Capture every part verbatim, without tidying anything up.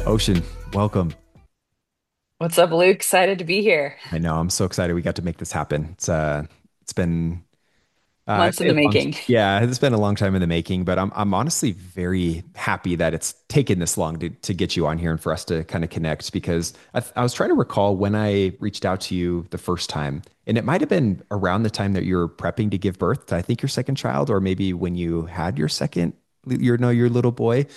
Ocean, welcome. What's up, Luke? Excited to be here. I know I'm so excited we got to make this happen. It's uh it's been uh I'd Months in say the a long making. yeah, it's been a long time in the making, but I'm I'm honestly very happy that it's taken this long to to get you on here and for us to kind of connect because I, I was trying to recall when I reached out to you the first time, and it might have been around the time that you were prepping to give birth to I think your second child, or maybe when you had your second your no your little boy.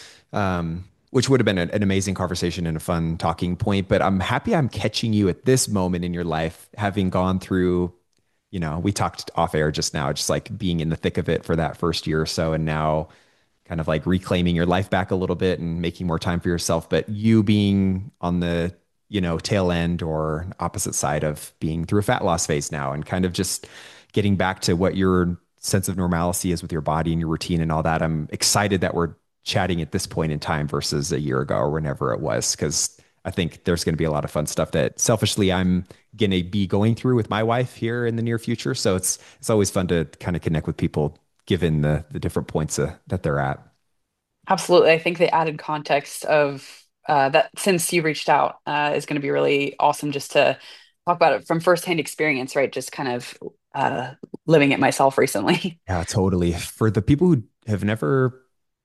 um, which would have been an, an amazing conversation and a fun talking point. But I'm happy I'm catching you at this moment in your life, having gone through, you know, we talked off air just now, just like being in the thick of it for that first year or so, and now kind of like reclaiming your life back a little bit and making more time for yourself. But you being on the, you know, tail end or opposite side of being through a fat loss phase now and kind of just getting back to what your sense of normalcy is with your body and your routine and all that. I'm excited that we're chatting at this point in time versus a year ago or whenever it was, because I think there's going to be a lot of fun stuff that selfishly I'm going to be going through with my wife here in the near future. So it's it's always fun to kind of connect with people given the the different points uh, that they're at. Absolutely. I think the added context of uh, that since you reached out uh, is going to be really awesome just to talk about it from firsthand experience, right? Just kind of uh, living it myself recently. Yeah, totally. For the people who have never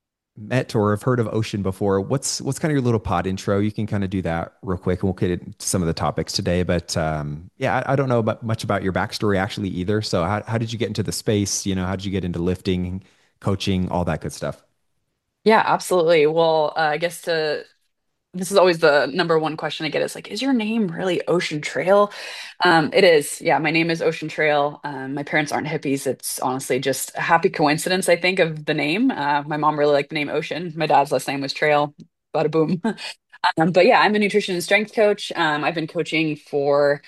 met or have heard of Ocean before, what's what's kind of your little pod intro? You can kind of do that real quick, and we'll get into some of the topics today. But um, yeah, I, I don't know about, much about your backstory actually either. So how how did you get into the space? You know, how did you get into lifting, coaching, all that good stuff? Yeah, absolutely. Well, uh, I guess to this is always the number one question I get is like, is your name really Ocean Trail? Um, it is. Yeah, my name is Ocean Trail. Um, my parents aren't hippies. It's honestly just a happy coincidence, I think, of the name. Uh, my mom really liked the name Ocean. My dad's last name was Trail. Bada boom. Um, but yeah, I'm a nutrition and strength coach. Um, I've been coaching for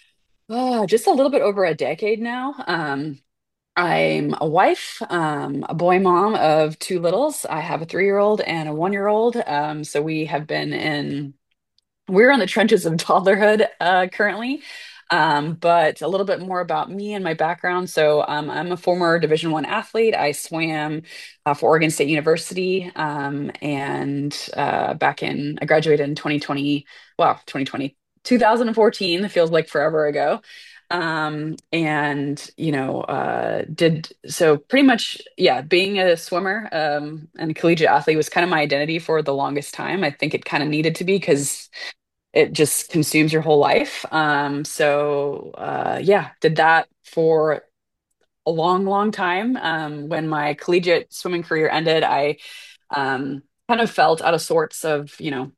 oh, just a little bit over a decade now. Um, I'm a wife, um, a boy mom of two littles. I have a three-year-old and a one-year-old. Um, so we have been in we're on the trenches of toddlerhood uh, currently. Um, but a little bit more about me and my background. So um, I'm a former Division One athlete. I swam uh, for Oregon State University, um, and uh, back in I graduated in twenty twenty. Wow, twenty twenty, two thousand fourteen. It feels like forever ago. Um, and you know, uh, did so pretty much, yeah, being a swimmer um, and a collegiate athlete was kind of my identity for the longest time. I think it kind of needed to be because it just consumes your whole life. Um, so uh, yeah, did that for a long, long time. Um, when my collegiate swimming career ended, I um, kind of felt out of sorts of, you know,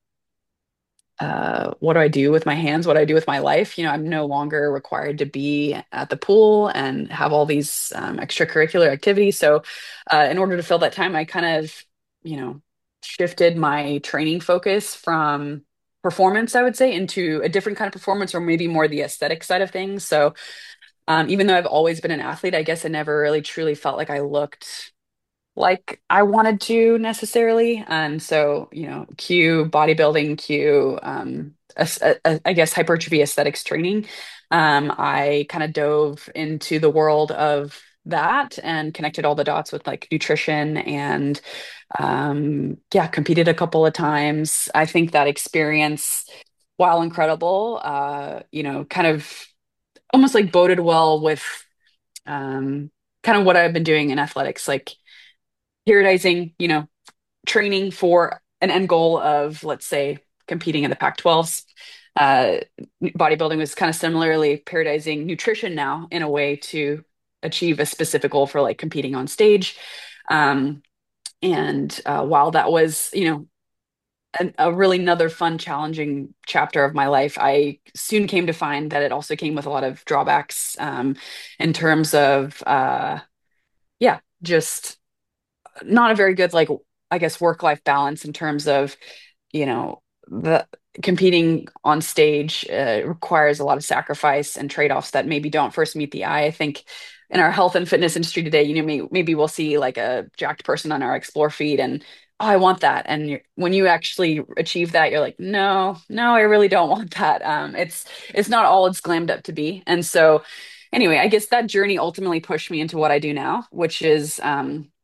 uh, what do I do with my hands? What do I do with my life? You know, I'm no longer required to be at the pool and have all these um, extracurricular activities. So, uh, in order to fill that time, I kind of, you know, shifted my training focus from performance, I would say, into a different kind of performance or maybe more the aesthetic side of things. So, um, even though I've always been an athlete, I guess I never really truly felt like I looked like I wanted to necessarily. And so, you know, cue bodybuilding, cue, um, as- a- a- I guess hypertrophy aesthetics training. Um, I kind of dove into the world of that and connected all the dots with like nutrition and, um, yeah, competed a couple of times. I think that experience, while incredible, uh, you know, kind of almost like boded well with, um, kind of what I've been doing in athletics, like periodizing, you know, training for an end goal of, let's say, competing in the Pac twelves. Uh, Bodybuilding was kind of similarly periodizing nutrition now in a way to achieve a specific goal for like competing on stage. Um, and uh, while that was, you know, an, a really another fun, challenging chapter of my life, I soon came to find that it also came with a lot of drawbacks um, in terms of, uh, yeah, just not a very good like I guess work life balance in terms of you know the competing on stage uh, requires a lot of sacrifice and trade-offs that maybe don't first meet the eye. I think in our health and fitness industry today, you know, maybe, maybe we'll see like a jacked person on our explore feed and oh, I want that. And you're, when you actually achieve that, you're like, no, no, I really don't want that. Um, it's it's not all it's glammed up to be. And so, anyway, I guess that journey ultimately pushed me into what I do now, which is um,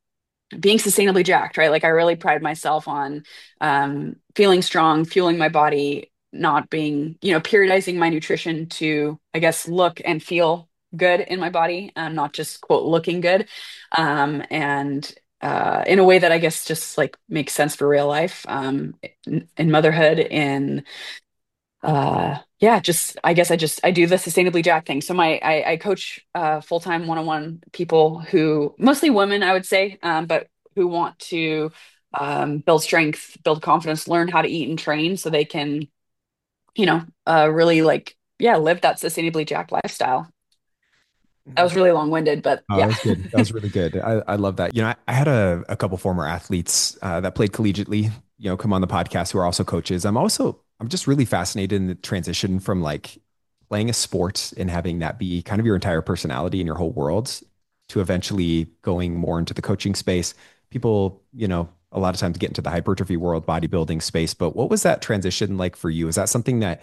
being sustainably jacked, right? Like I really pride myself on um, feeling strong, fueling my body, not being, you know, periodizing my nutrition to, I guess, look and feel good in my body, um, not just quote looking good, um, and uh, in a way that I guess just like makes sense for real life, um, in, in motherhood, in uh yeah, just I guess I just I do the sustainably jack thing. So my I, I coach uh full-time one-on-one people who mostly women, I would say, um, but who want to um build strength, build confidence, learn how to eat and train so they can, you know, uh really like yeah, live that sustainably jacked lifestyle. That was really long-winded, but Oh, that yeah. was good. That was really good. I, I love that. You know, I, I had a, a couple former athletes uh, that played collegiately, you know, come on the podcast who are also coaches. I'm also, I'm just really fascinated in the transition from like playing a sport and having that be kind of your entire personality and your whole world to eventually going more into the coaching space. People, you know, a lot of times get into the hypertrophy world, bodybuilding space. But what was that transition like for you? Is that something that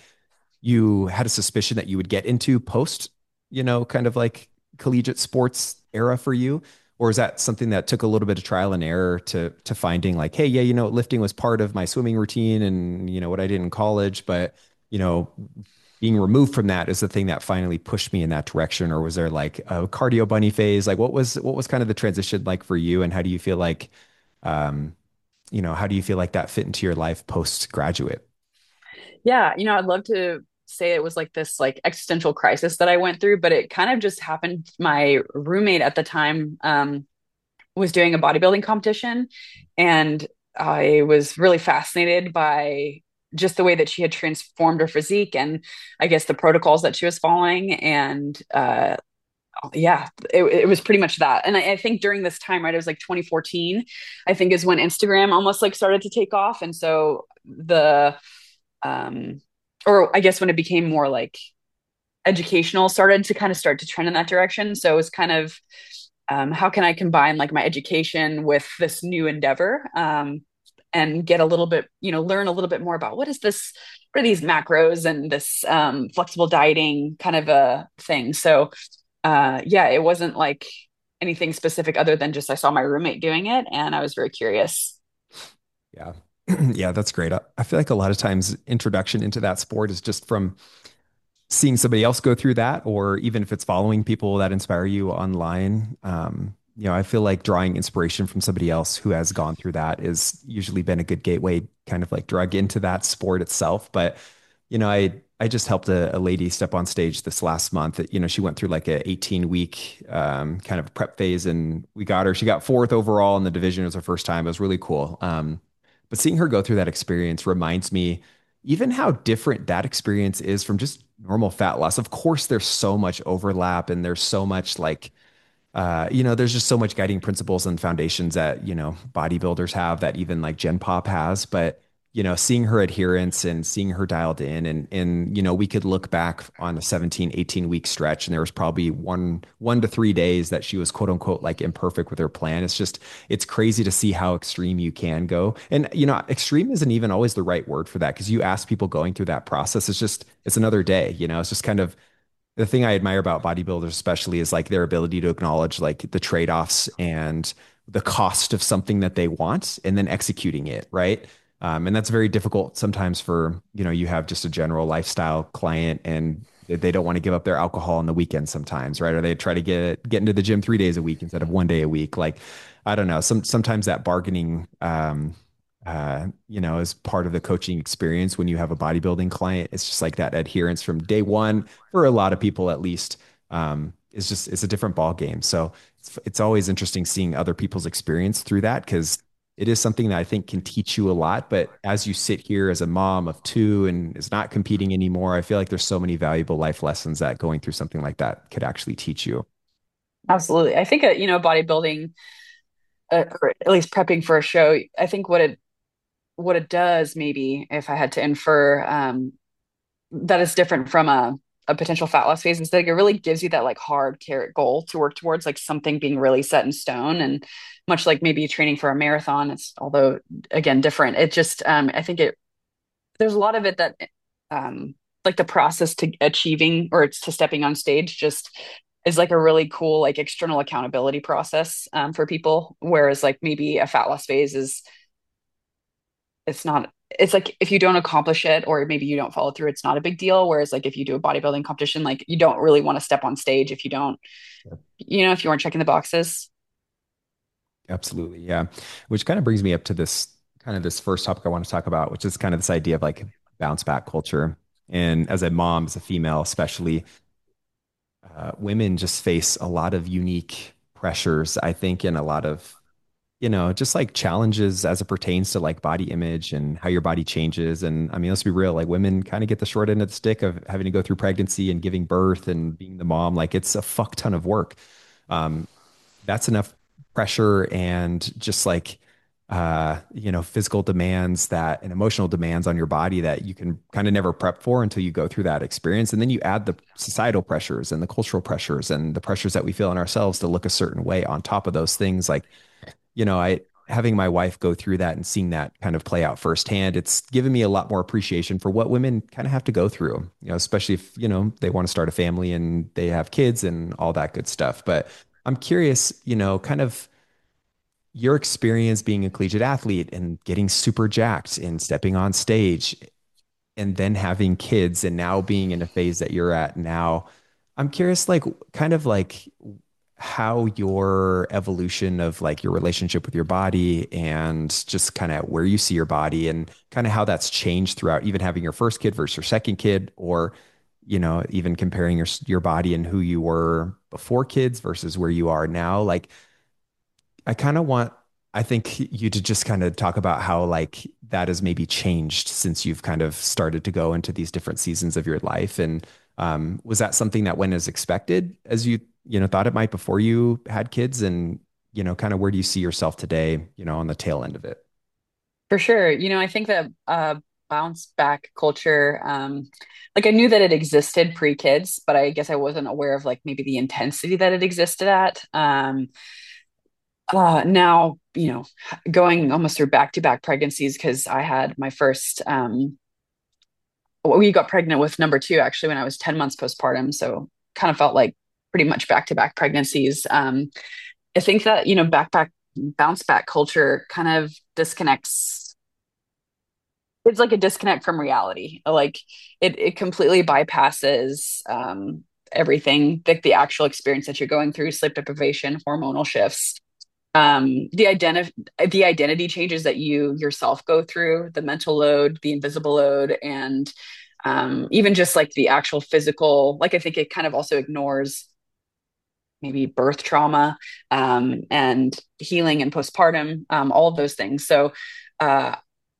you had a suspicion that you would get into post, you know, kind of like collegiate sports era for you? Or is that something that took a little bit of trial and error to to finding like, hey, yeah, you know, lifting was part of my swimming routine and you know what I did in college, but you know, being removed from that is the thing that finally pushed me in that direction? Or was there like a cardio bunny phase? Like what was what was kind of the transition like for you? And how do you feel like um, you know, how do you feel like that fit into your life post graduate? Yeah, you know, I'd love to say it was like this like existential crisis that I went through, but it kind of just happened. My roommate at the time um was doing a bodybuilding competition, and I was really fascinated by just the way that she had transformed her physique and I guess the protocols that she was following. And uh, yeah, it, it was pretty much that. And I, I think during this time, right, it was like twenty fourteen, I think is when Instagram almost like started to take off. And so the, um, or I guess when it became more like educational, started to kind of start to trend in that direction. So it was kind of um, how can I combine like my education with this new endeavor, um, and get a little bit, you know, learn a little bit more about what is this, what are these macros and this um, flexible dieting kind of a thing. So uh, yeah, it wasn't like anything specific other than just I saw my roommate doing it and I was very curious. Yeah. Yeah, that's great. I, I feel like a lot of times introduction into that sport is just from seeing somebody else go through that, or even if it's following people that inspire you online. Um, you know, I feel like drawing inspiration from somebody else who has gone through that is usually been a good gateway, kind of like drug into that sport itself. But, you know, I, I just helped a, a lady step on stage this last month. You know, she went through like a eighteen week um, kind of prep phase, and we got her. She got fourth overall in the division. It was her first time. It was really cool. Um, but seeing her go through that experience reminds me even how different that experience is from just normal fat loss. Of course, there's so much overlap and there's so much like uh, you know, there's just so much guiding principles and foundations that, you know, bodybuilders have that even like Gen Pop has. But, you know, seeing her adherence and seeing her dialed in and, and, you know, we could look back on a seventeen, eighteen week stretch and there was probably one, one to three days that she was quote unquote like imperfect with her plan. It's just, it's crazy to see how extreme you can go. And, you know, extreme isn't even always the right word for that because you ask people going through that process, it's just, it's another day, you know, it's just kind of, the thing I admire about bodybuilders especially is like their ability to acknowledge like the trade-offs and the cost of something that they want and then executing it, right? Um, and that's very difficult sometimes for, you know, you have just a general lifestyle client and they don't want to give up their alcohol on the weekend sometimes, right? Or they try to get get into the gym three days a week instead of one day a week. Like, I don't know. Some sometimes that bargaining um, uh, you know, as part of the coaching experience when you have a bodybuilding client. It's just like that adherence from day one for a lot of people, at least. Um, it's just it's a different ball game. So it's it's always interesting seeing other people's experience through that because it is something that I think can teach you a lot. But as you sit here as a mom of two and is not competing anymore, I feel like there's so many valuable life lessons that going through something like that could actually teach you. Absolutely. I think, uh, you know, bodybuilding, uh, or at least prepping for a show, I think what it, what it does, maybe if I had to infer, um, that is different from a, a potential fat loss phase is that it really gives you that like hard carrot goal to work towards, like something being really set in stone. And much like maybe training for a marathon, it's although again different. It just um, I think it there's a lot of it that um, like the process to achieving or to stepping on stage just is like a really cool like external accountability process um, for people. Whereas like maybe a fat loss phase is it's not it's like if you don't accomplish it or maybe you don't follow through, it's not a big deal. Whereas like if you do a bodybuilding competition, like you don't really want to step on stage if you don't, you know, if you weren't checking the boxes. Absolutely. Yeah. Which kind of brings me up to this kind of this first topic I want to talk about, which is kind of this idea of like bounce back culture. And as a mom, as a female, especially, uh, women just face a lot of unique pressures, I think, and a lot of, you know, just like challenges as it pertains to like body image and how your body changes. And I mean, let's be real, like women kind of get the short end of the stick of having to go through pregnancy and giving birth and being the mom. Like it's a fuck ton of work. Um, that's enough pressure and just like uh you know physical demands that and emotional demands on your body that you can kind of never prep for until you go through that experience, and then you add the societal pressures and the cultural pressures and the pressures that we feel in ourselves to look a certain way on top of those things. Like, you know, I having my wife go through that and seeing that kind of play out firsthand, it's given me a lot more appreciation for what women kind of have to go through, you know, especially if, you know, they want to start a family and they have kids and all that good stuff. But I'm curious, you know, kind of your experience being a collegiate athlete and getting super jacked and stepping on stage and then having kids and now being in a phase that you're at now. I'm curious, like, kind of like how your evolution of like your relationship with your body and just kind of where you see your body and kind of how that's changed throughout even having your first kid versus your second kid, or, you know, even comparing your your body and who you were before kids versus where you are now. Like, I kind of want, I think you to just kind of talk about how like that has maybe changed since you've kind of started to go into these different seasons of your life. And um, was that something that went as expected as you, you know, thought it might before you had kids? And, you know, kind of where do you see yourself today, you know, on the tail end of it? For sure. You know, I think that uh bounce back culture, um, like I knew that it existed pre-kids, but I guess I wasn't aware of like maybe the intensity that it existed at. Um, uh now, you know, going almost through back-to-back pregnancies because I had my first um we got pregnant with number two actually when I was ten months postpartum. So kind of felt like pretty much back-to-back pregnancies. Um, I think that, you know, backpack bounce back culture kind of disconnects it's like a disconnect from reality. Like it it completely bypasses um everything, like the actual experience that you're going through, sleep deprivation, hormonal shifts, um the identity the identity changes that you yourself go through, the mental load, the invisible load, and um even just like the actual physical, like I think it kind of also ignores maybe birth trauma, um, and healing and postpartum, um, all of those things. So, uh,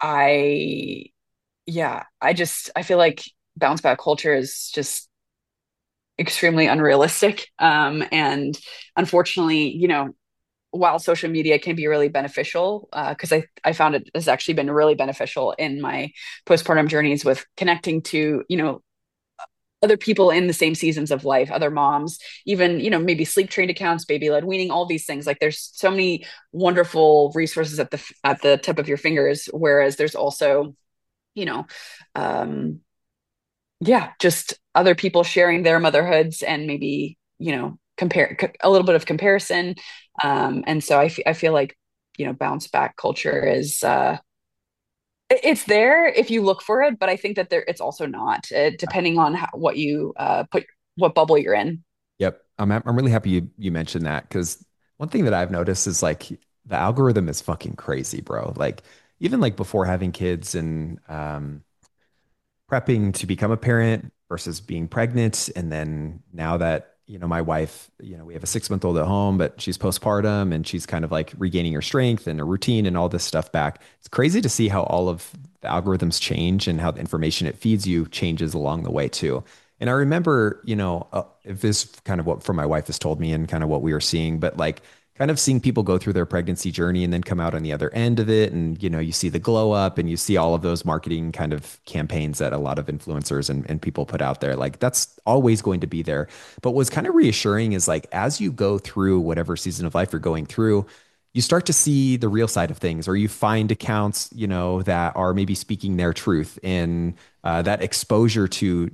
I, yeah, I just, I feel like bounce back culture is just extremely unrealistic. Um, and unfortunately, you know, while social media can be really beneficial, because uh, I, I found it has actually been really beneficial in my postpartum journeys with connecting to, you know, other people in the same seasons of life, other moms, even, you know, maybe sleep trained accounts, baby led weaning, all these things. Like there's so many wonderful resources at the at the tip of your fingers. Whereas there's also, you know, um, yeah, just other people sharing their motherhoods and maybe, you know, compare a little bit of comparison. Um, and so I, f- I feel like, you know, bounce back culture is uh it's there if you look for it, but I think that there it's also not, uh, depending on how, what you uh, put, what bubble you're in. Yep. I'm I'm really happy you you mentioned that because one thing that I've noticed is like the algorithm is fucking crazy, bro. Like even like before having kids and um prepping to become a parent versus being pregnant. And then now that, you know, my wife, you know, we have a six month old at home, but she's postpartum and she's kind of like regaining her strength and her routine and all this stuff back. It's crazy to see how all of the algorithms change and how the information it feeds you changes along the way too. And I remember, you know, uh, if this kind of what from my wife has told me and kind of what we were seeing, but like kind of seeing people go through their pregnancy journey and then come out on the other end of it. And, you know, you see the glow up and you see all of those marketing kind of campaigns that a lot of influencers and, and people put out there. Like that's always going to be there. But what's kind of reassuring is like, as you go through whatever season of life you're going through, you start to see the real side of things, or you find accounts, you know, that are maybe speaking their truth, and uh, that exposure to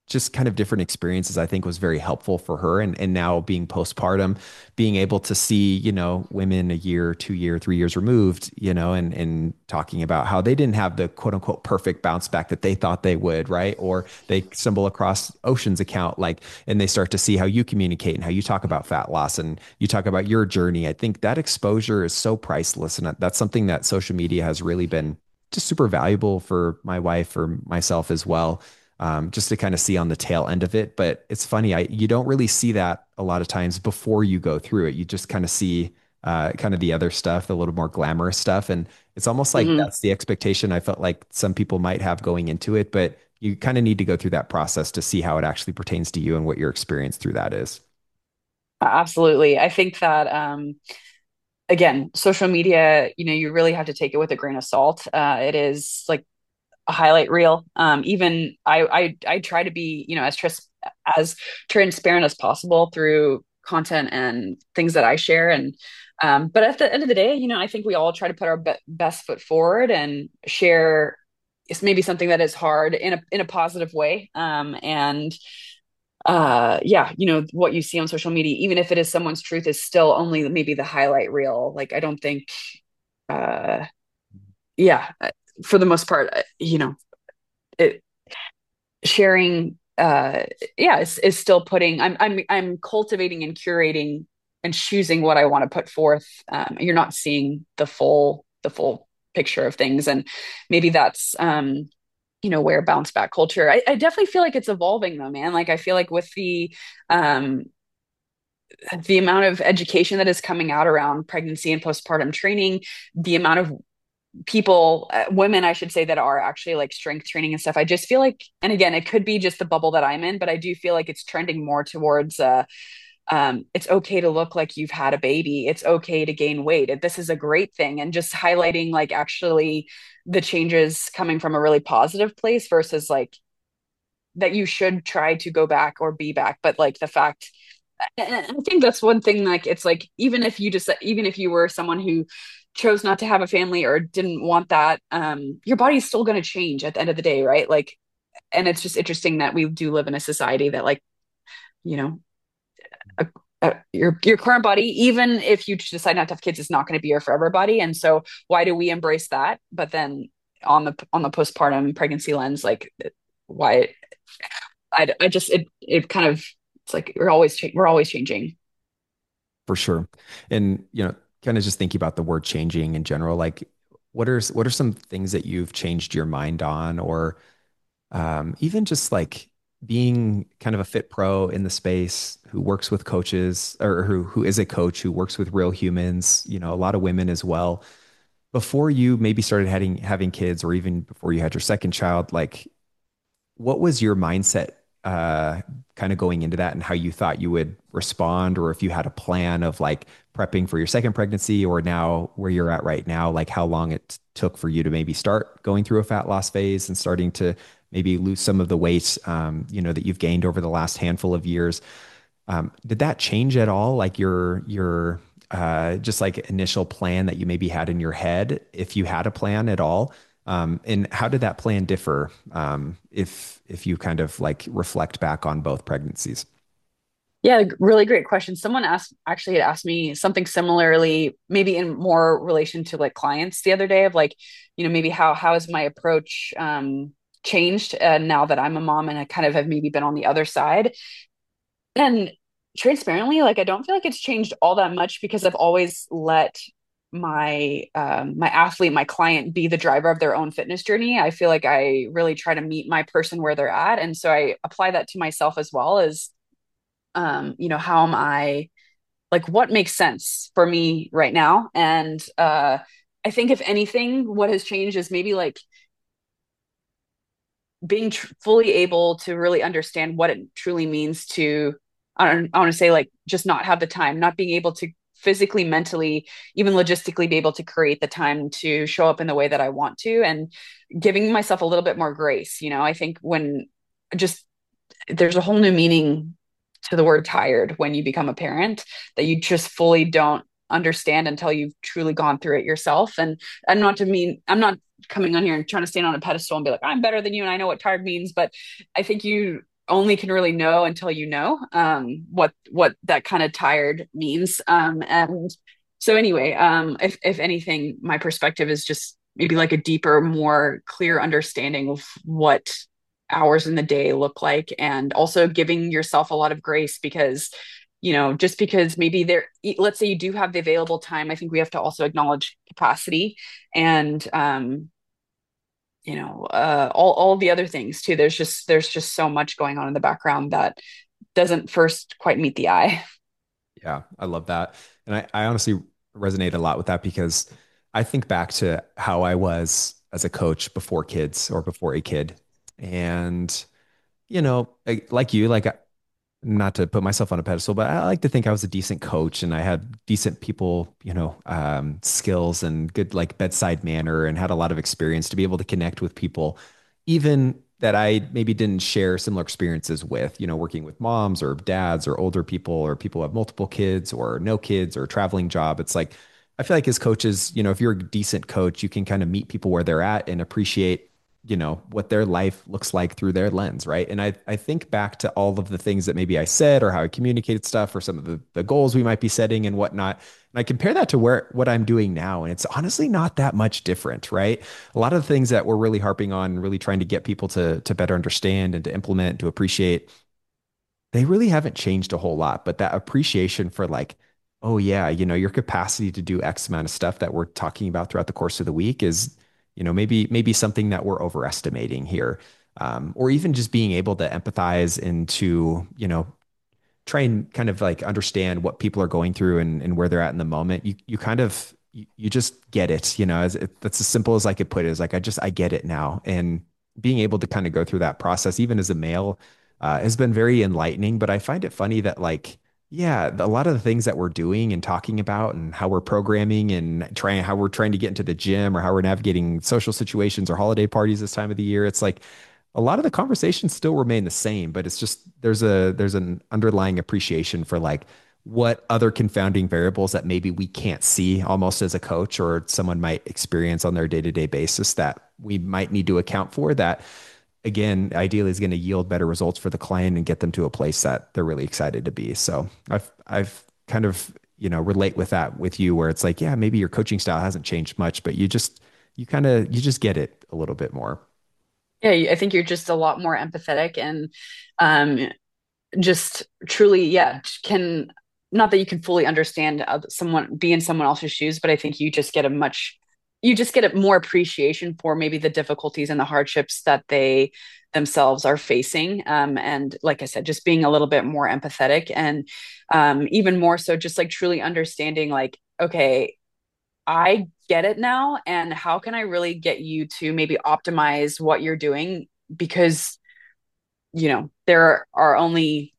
just kind of different experiences, I think was very helpful for her. And and now being postpartum, being able to see, you know, women a year, two year, three years removed, you know, and and talking about how they didn't have the quote unquote perfect bounce back that they thought they would, right? Or they stumble across Ocean's account, like, and they start to see how you communicate and how you talk about fat loss and you talk about your journey. I think that exposure is so priceless. And that's something that social media has really been just super valuable for my wife or myself as well, um, just to kind of see on the tail end of it. But it's funny, I you don't really see that a lot of times before you go through it. You just kind of see uh, kind of the other stuff, the little more glamorous stuff, and it's almost like Hmm. that's the expectation I felt like some people might have going into it. But you kind of need to go through that process to see how it actually pertains to you and what your experience through that is. Absolutely. I think that um, again, social media, you know, you really have to take it with a grain of salt. Uh, it is like a highlight reel. Um, even I, I, I try to be, you know, as tris- as transparent as possible through content and things that I share. And um, but at the end of the day, you know, I think we all try to put our be- best foot forward and share. It's maybe something that is hard in a in a positive way. Um, and uh yeah, you know, what you see on social media, even if it is someone's truth, is still only maybe the highlight reel. Like I don't think uh yeah, uh, for the most part, uh, you know, it sharing uh yeah is, is still putting i'm i'm i'm cultivating and curating and choosing what I want to put forth. Um, you're not seeing the full the full picture of things, and maybe that's um you know, where bounce back culture, I, I definitely feel like it's evolving though, man. Like I feel like with the um the amount of education that is coming out around pregnancy and postpartum training, the amount of people, uh, women, I should say, that are actually like strength training and stuff. I just feel like, and again, it could be just the bubble that I'm in, but I do feel like it's trending more towards, uh, um, it's okay to look like you've had a baby. It's okay to gain weight. This is a great thing. And just highlighting like actually the changes coming from a really positive place versus like that you should try to go back or be back. But like the fact, I think that's one thing, like it's like even if you just even if you were someone who chose not to have a family or didn't want that, um your body's still going to change at the end of the day, right? Like, and it's just interesting that we do live in a society that like, you know, a, a, your your current body, even if you decide not to have kids, is not going to be your forever body. And so why do we embrace that? But then on the on the postpartum pregnancy lens, like why I, I just it it kind of, it's like we're always cha- we're always changing. For sure. And, you know, kind of just thinking about the word changing in general, like what are what are some things that you've changed your mind on, or um, even just like being kind of a fit pro in the space who works with coaches, or who who is a coach who works with real humans, you know, a lot of women as well. Before you maybe started having having kids, or even before you had your second child, like what was your mindset uh kind of going into that, and how you thought you would respond, or if you had a plan of like prepping for your second pregnancy, or now where you're at right now, like how long it took for you to maybe start going through a fat loss phase and starting to maybe lose some of the weight, um, you know, that you've gained over the last handful of years. Um, did that change at all? Like your your uh, just like initial plan that you maybe had in your head, if you had a plan at all? Um, and how did that plan differ, um, if if you kind of like reflect back on both pregnancies? Yeah, really great question. Someone asked actually had asked me something similarly, maybe in more relation to like clients the other day, of like, you know, maybe how how has my approach um changed uh, now that I'm a mom and I kind of have maybe been on the other side. And transparently, like I don't feel like it's changed all that much because I've always let my um my athlete, my client be the driver of their own fitness journey. I feel like I really try to meet my person where they're at. And so I apply that to myself as well as um, you know, how am I, like what makes sense for me right now? And uh I think if anything, what has changed is maybe like being tr- fully able to really understand what it truly means to, I don't I want to say like just not have the time, not being able to physically, mentally, even logistically be able to create the time to show up in the way that I want to, and giving myself a little bit more grace. You know, I think when just there's a whole new meaning to the word tired when you become a parent that you just fully don't understand until you've truly gone through it yourself. And I'm not to mean, I'm not coming on here and trying to stand on a pedestal and be like, I'm better than you and I know what tired means. But I think you only can really know until you know um, what what that kind of tired means. Um, and so anyway, um, if if anything, my perspective is just maybe like a deeper, more clear understanding of what hours in the day look like, and also giving yourself a lot of grace because you know just because maybe there, let's say you do have the available time, I think we have to also acknowledge capacity and um you know uh all all the other things too. There's just there's just so much going on in the background that doesn't first quite meet the eye. Yeah, I love that. And I, I honestly resonate a lot with that because I think back to how I was as a coach before kids or before a kid. And, you know, like, like you, like not to put myself on a pedestal, but I like to think I was a decent coach and I had decent people, you know, um, skills and good like bedside manner and had a lot of experience to be able to connect with people, even that I maybe didn't share similar experiences with, you know, working with moms or dads or older people or people who have multiple kids or no kids or a traveling job. It's like, I feel like as coaches, you know, if you're a decent coach, you can kind of meet people where they're at and appreciate you know what their life looks like through their lens, right? And i i think back to all of the things that maybe I said or how I communicated stuff or some of the, the goals we might be setting and whatnot, and I compare that to where what I'm doing now, and it's honestly not that much different, right? A lot of the things that we're really harping on and really trying to get people to to better understand and to implement, to appreciate, they really haven't changed a whole lot. But that appreciation for like, oh yeah, you know, your capacity to do X amount of stuff that we're talking about throughout the course of the week is, you know, maybe maybe something that we're overestimating here. Um, or even just being able to empathize into, you know, try and kind of like understand what people are going through and, and where they're at in the moment. You you kind of you, you just get it, you know, as it, that's as simple as I could put it. Is like I just I get it now. And being able to kind of go through that process, even as a male, uh, has been very enlightening. But I find it funny that like, yeah, a lot of the things that we're doing and talking about and how we're programming and trying how we're trying to get into the gym or how we're navigating social situations or holiday parties this time of the year, it's like a lot of the conversations still remain the same, but it's just there's a there's an underlying appreciation for like what other confounding variables that maybe we can't see almost as a coach or someone might experience on their day-to-day basis that we might need to account for that again ideally is going to yield better results for the client and get them to a place that they're really excited to be. So I've I've kind of, you know, relate with that with you where it's like, yeah, maybe your coaching style hasn't changed much, but you just you kind of you just get it a little bit more. Yeah, I think you're just a lot more empathetic and um, just truly, yeah, can not that you can fully understand someone be in someone else's shoes, but I think you just get a much you just get a more appreciation for maybe the difficulties and the hardships that they themselves are facing. Um, and like I said, just being a little bit more empathetic and um, even more so, just like truly understanding, like, okay, I get it now. And how can I really get you to maybe optimize what you're doing? Because, you know, there are only,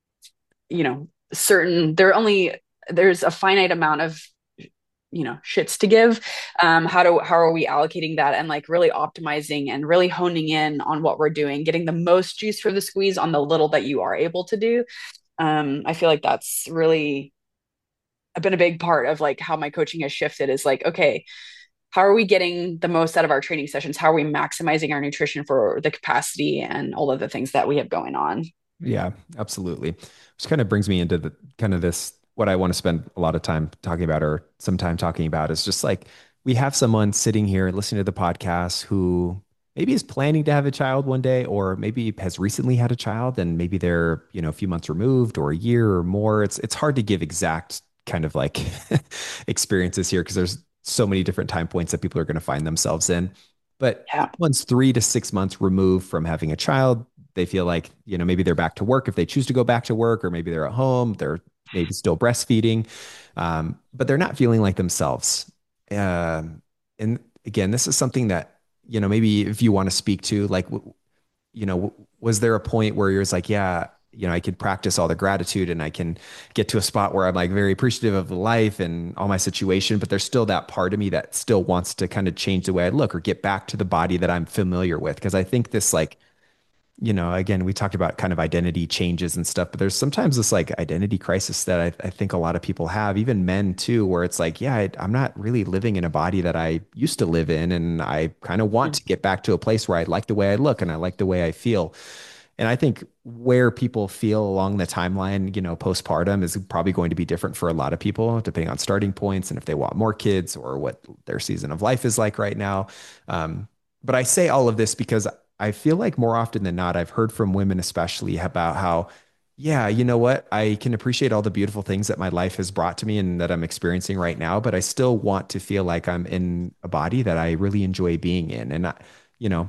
you know, certain, there are only, there's a finite amount of, you know, shits to give. Um, how do, how are we allocating that and like really optimizing and really honing in on what we're doing, getting the most juice for the squeeze on the little that you are able to do? Um, I feel like that's really been a big part of like how my coaching has shifted is like, okay, how are we getting the most out of our training sessions? How are we maximizing our nutrition for the capacity and all of the things that we have going on? Yeah, absolutely. Which kind of brings me into the kind of this what I want to spend a lot of time talking about or some time talking about is just like we have someone sitting here listening to the podcast who maybe is planning to have a child one day or maybe has recently had a child and maybe they're, you know, a few months removed or a year or more. It's it's hard to give exact kind of like experiences here because there's so many different time points that people are going to find themselves in. But Yeah. someone's three to six months removed from having a child, they feel like, you know, maybe they're back to work if they choose to go back to work, or maybe they're at home, they're maybe still breastfeeding, um, but they're not feeling like themselves. Um, and again, this is something that, you know, maybe if you want to speak to, like, you know, was there a point where you're like, yeah, you know, I could practice all the gratitude and I can get to a spot where I'm like very appreciative of life and all my situation, but there's still that part of me that still wants to kind of change the way I look or get back to the body that I'm familiar with. Cause I think this like, you know, again, we talked about kind of identity changes and stuff, but there's sometimes this like identity crisis that I, I think a lot of people have, even men too, where it's like, yeah, I, I'm not really living in a body that I used to live in. And I kind of want to get back to a place where I like the way I look and I like the way I feel. And I think where people feel along the timeline, you know, postpartum is probably going to be different for a lot of people, depending on starting points and if they want more kids or what their season of life is like right now. Um, but I say all of this because I feel like more often than not, I've heard from women, especially about how, yeah, you know what? I can appreciate all the beautiful things that my life has brought to me and that I'm experiencing right now, but I still want to feel like I'm in a body that I really enjoy being in. And, I, you know,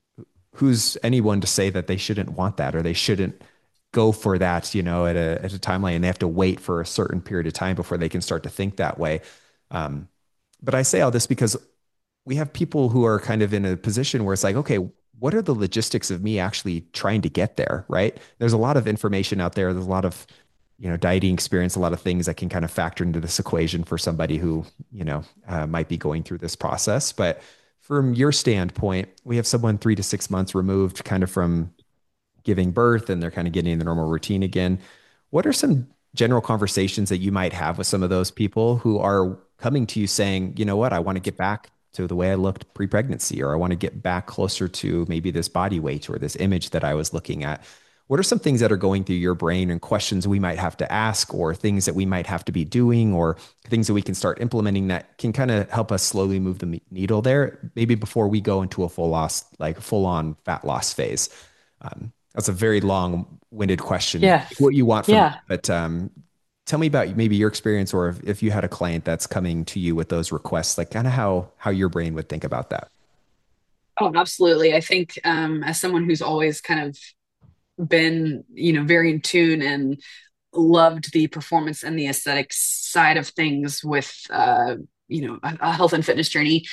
who's anyone to say that they shouldn't want that or they shouldn't go for that, you know, at a at a timeline and they have to wait for a certain period of time before they can start to think that way. Um, but I say all this because we have people who are kind of in a position where it's like, okay, what are the logistics of me actually trying to get there, right? There's a lot of information out there. There's a lot of, you know, dieting experience, a lot of things that can kind of factor into this equation for somebody who, you know, uh, might be going through this process. But from your standpoint, we have someone three to six months removed kind of from giving birth and they're kind of getting in the normal routine again. What are some general conversations that you might have with some of those people who are coming to you saying, you know what, I want to get back to the way I looked pre-pregnancy, or I want to get back closer to maybe this body weight or this image that I was looking at? What are some things that are going through your brain and questions we might have to ask, or things that we might have to be doing, or things that we can start implementing that can kind of help us slowly move the needle there, maybe before we go into a full loss, like full on fat loss phase? Um, that's a very long-winded question. Yeah. What you want from me, Yeah. but um, tell me about maybe your experience, or if, if you had a client that's coming to you with those requests, like kind of how how your brain would think about that. Oh, absolutely. I think um, as someone who's always kind of been, you know, very in tune and loved the performance and the aesthetics side of things with, uh, you know, a, a health and fitness journey.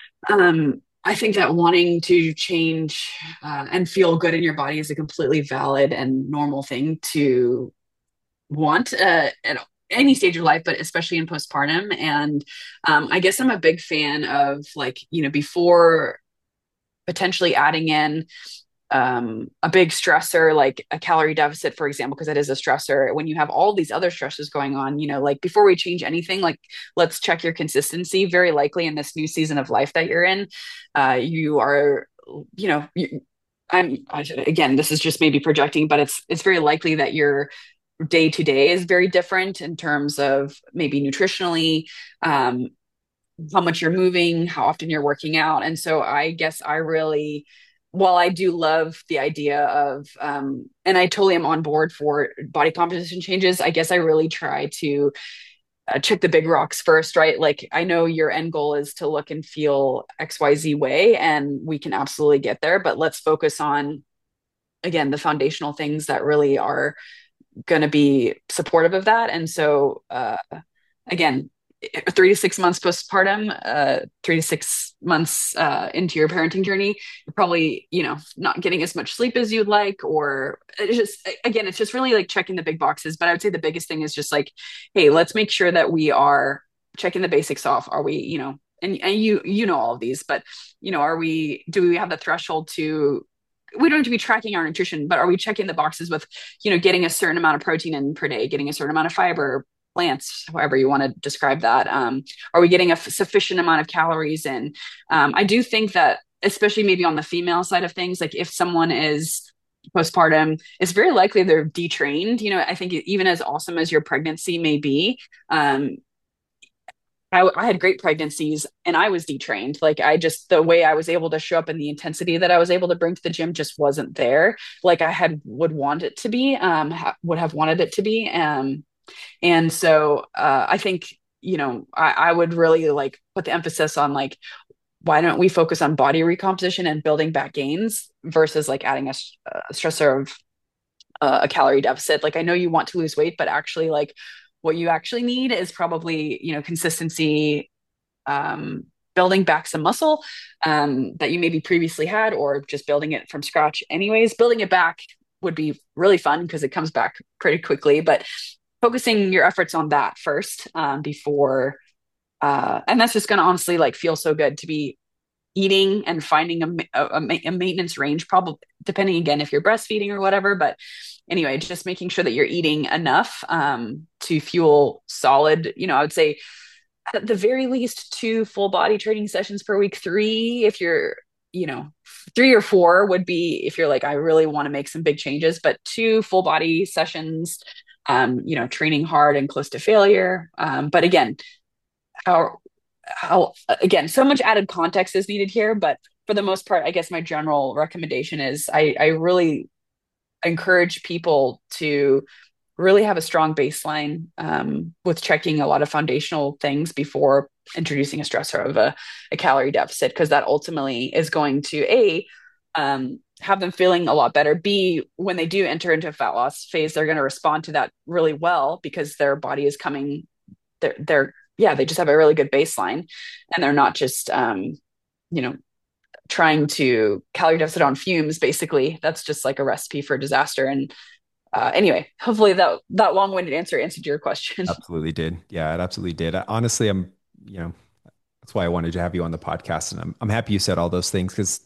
Um, I think that wanting to change uh, and feel good in your body is a completely valid and normal thing to want uh, at any stage of life, but especially in postpartum. And um, I guess I'm a big fan of like, you know, before potentially adding in um, a big stressor like a calorie deficit, for example, because that is a stressor. When you have all these other stresses going on, you know, like before we change anything, like let's check your consistency. Very likely in this new season of life that you're in, uh, you are, you know, you, I'm again, this is just maybe projecting, but it's it's very likely that your day to day is very different in terms of maybe nutritionally, um, how much you're moving, how often you're working out. And so I guess I really, while I do love the idea of, um, and I totally am on board for body composition changes, I guess I really try to uh, check the big rocks first, right? Like I know your end goal is to look and feel X Y Z way, and we can absolutely get there, but let's focus on, again, the foundational things that really are going to be supportive of that. And so, uh, again, three to six months postpartum, uh, three to six months uh, into your parenting journey, you're probably, you know, not getting as much sleep as you'd like, or it's just, again, it's just really like checking the big boxes. But I would say the biggest thing is just like, hey, let's make sure that we are checking the basics off. Are we, you know, and, and you, you know, all of these, but, you know, are we, do we have the threshold to, we don't have to be tracking our nutrition, but are we checking the boxes with, you know, getting a certain amount of protein in per day, getting a certain amount of fiber, plants, however you want to describe that? Um, are we getting a f- sufficient amount of calories in? Um, I do think that, especially maybe on the female side of things, like if someone is postpartum, it's very likely they're detrained. You know, I think even as awesome as your pregnancy may be, um, I, I had great pregnancies and I was detrained. Like I just, the way I was able to show up and the intensity that I was able to bring to the gym just wasn't there. Like I had would want it to be, um, ha- would have wanted it to be. Um, and so uh, I think, you know, I, I would really like put the emphasis on like, why don't we focus on body recomposition and building back gains versus like adding a, a stressor of uh, a calorie deficit. Like I know you want to lose weight, but actually like what you actually need is probably, you know, consistency, um, building back some muscle um, that you maybe previously had, or just building it from scratch anyways. Building it back would be really fun because it comes back pretty quickly, but focusing your efforts on that first um, before, uh, and that's just going to honestly like feel so good to be eating and finding a, a, a maintenance range, probably depending again if you're breastfeeding or whatever. But anyway, just making sure that you're eating enough um, to fuel solid, you know, I would say at the very least two full body training sessions per week, three if you're you know, three or four would be if you're like, I really want to make some big changes, but two full body sessions, um, you know, training hard and close to failure. Um, but again, how, how, again, so much added context is needed here, but for the most part, I guess my general recommendation is I, I really encourage people to really have a strong baseline um, with checking a lot of foundational things before introducing a stressor of a, a calorie deficit, because that ultimately is going to a um, have them feeling a lot better. B, when they do enter into a fat loss phase, they're going to respond to that really well because their body is coming. They're they're yeah, they just have a really good baseline, and they're not just um, you know trying to calorie deficit on fumes. Basically, that's just like a recipe for disaster. And uh, anyway, hopefully that that long-winded answer answered your question. Absolutely did. Yeah, it absolutely did. I- Honestly, I'm, you know, that's why I wanted to have you on the podcast. And I'm, I'm happy you said all those things because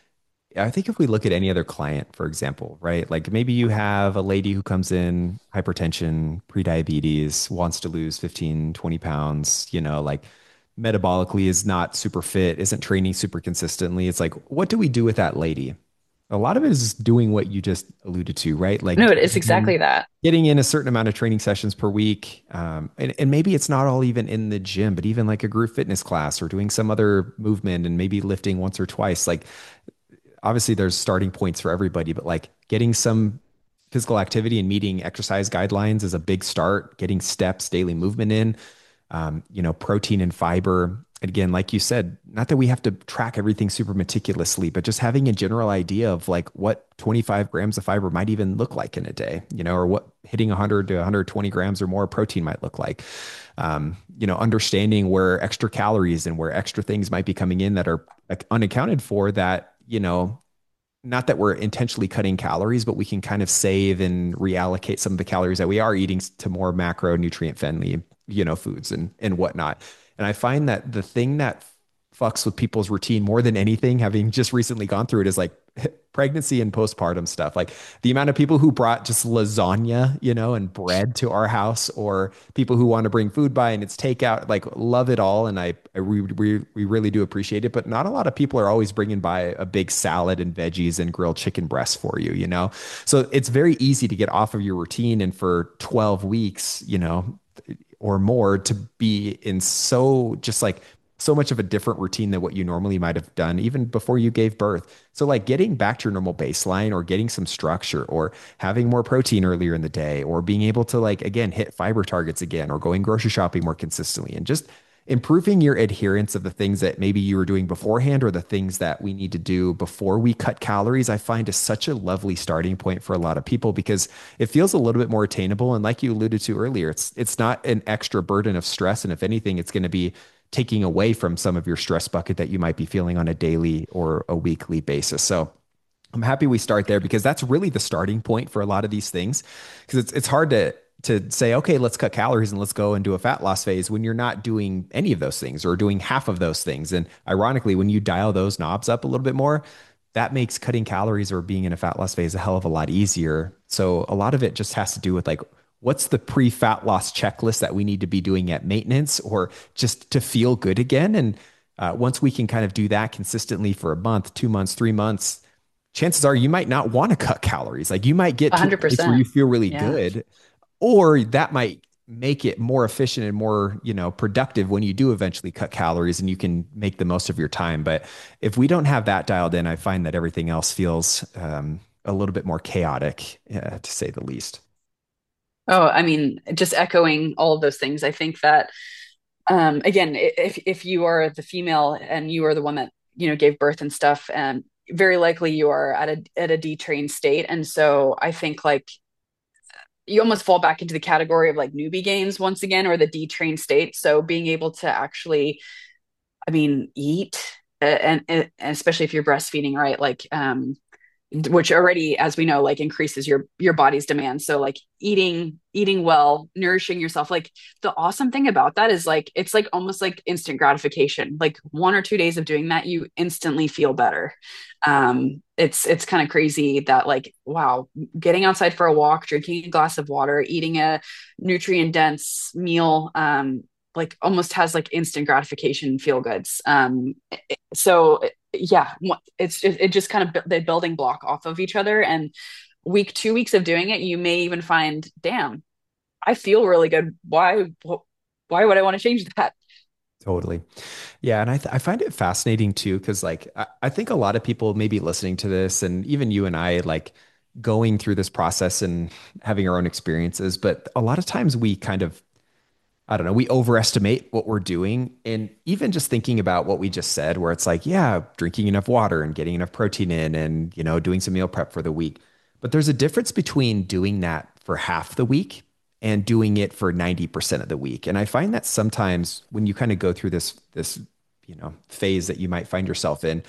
I think if we look at any other client, for example, right? Like maybe you have a lady who comes in, hypertension, prediabetes, wants to lose fifteen, twenty pounds, you know, like metabolically is not super fit, isn't training super consistently. It's like, what do we do with that lady? A lot of it is doing what you just alluded to, right? Like No, it is getting in, exactly that. getting in a certain amount of training sessions per week. Um, and, and maybe it's not all even in the gym, but even like a group fitness class or doing some other movement and maybe lifting once or twice. Like obviously there's starting points for everybody, but like getting some physical activity and meeting exercise guidelines is a big start. Getting steps, daily movement in, um, you know, protein and fiber. And again, like you said, not that we have to track everything super meticulously, but just having a general idea of like what twenty-five grams of fiber might even look like in a day, you know, or what hitting one hundred to one hundred twenty grams or more protein might look like. Um, you know, understanding where extra calories and where extra things might be coming in that are like unaccounted for that, you know, not that we're intentionally cutting calories, but we can kind of save and reallocate some of the calories that we are eating to more macronutrient friendly, you know, foods and and whatnot. And I find that the thing that fucks with people's routine more than anything, having just recently gone through it, is like pregnancy and postpartum stuff. Like the amount of people who brought just lasagna, you know, and bread to our house, or people who want to bring food by and it's takeout, like love it all. And I, I we, we, we really do appreciate it, but not a lot of people are always bringing by a big salad and veggies and grilled chicken breasts for you, you know? So it's very easy to get off of your routine. And for twelve weeks, you know, or more to be in so just like so much of a different routine than what you normally might have done even before you gave birth. So like getting back to your normal baseline or getting some structure or having more protein earlier in the day or being able to like again hit fiber targets again or going grocery shopping more consistently and just improving your adherence of the things that maybe you were doing beforehand or the things that we need to do before we cut calories, I find is such a lovely starting point for a lot of people because it feels a little bit more attainable. And like you alluded to earlier, it's it's not an extra burden of stress. And if anything, it's going to be taking away from some of your stress bucket that you might be feeling on a daily or a weekly basis. So I'm happy we start there because that's really the starting point for a lot of these things. Because it's it's hard to to say, okay, let's cut calories and let's go and do a fat loss phase when you're not doing any of those things or doing half of those things. And ironically, when you dial those knobs up a little bit more, that makes cutting calories or being in a fat loss phase a hell of a lot easier. So a lot of it just has to do with like, what's the pre-fat loss checklist that we need to be doing at maintenance or just to feel good again? And uh, once we can kind of do that consistently for a month, two months, three months, chances are you might not want to cut calories. Like you might get to a place where you one hundred percent. feel really Yeah. good, or that might make it more efficient and more, you know, productive when you do eventually cut calories and you can make the most of your time. But if we don't have that dialed in, I find that everything else feels um, a little bit more chaotic, uh, to say the least. Oh, I mean, just echoing all of those things. I think that um, again, if if you are the female and you are the one that you know gave birth and stuff, and very likely you are at a at a detrained state, and so I think like you almost fall back into the category of like newbie games once again, or the detrained state. So being able to actually, I mean, eat uh, and, and especially if you're breastfeeding, right? Like, um, which already, as we know, like increases your your body's demand. So like eating eating well, nourishing yourself. Like the awesome thing about that is like it's like almost like instant gratification. Like one or two days of doing that, you instantly feel better. Um, it's it's kind of crazy that like wow, getting outside for a walk, drinking a glass of water, eating a nutrient dense meal, um, like almost has like instant gratification feel goods. Um, so yeah, it's just, it just kind of they building block off of each other. And week, two weeks of doing it, you may even find, damn, I feel really good. Why, why would I want to change that? Totally. Yeah. And I, th I find it fascinating too, because like I, I think a lot of people may be listening to this, and even you and I, like going through this process and having our own experiences. But a lot of times we kind of, I don't know, we overestimate what we're doing. And even just thinking about what we just said, where it's like, yeah, drinking enough water and getting enough protein in and, you know, doing some meal prep for the week. But there's a difference between doing that for half the week and doing it for ninety percent of the week. And I find that sometimes when you kind of go through this, this, you know, phase that you might find yourself in,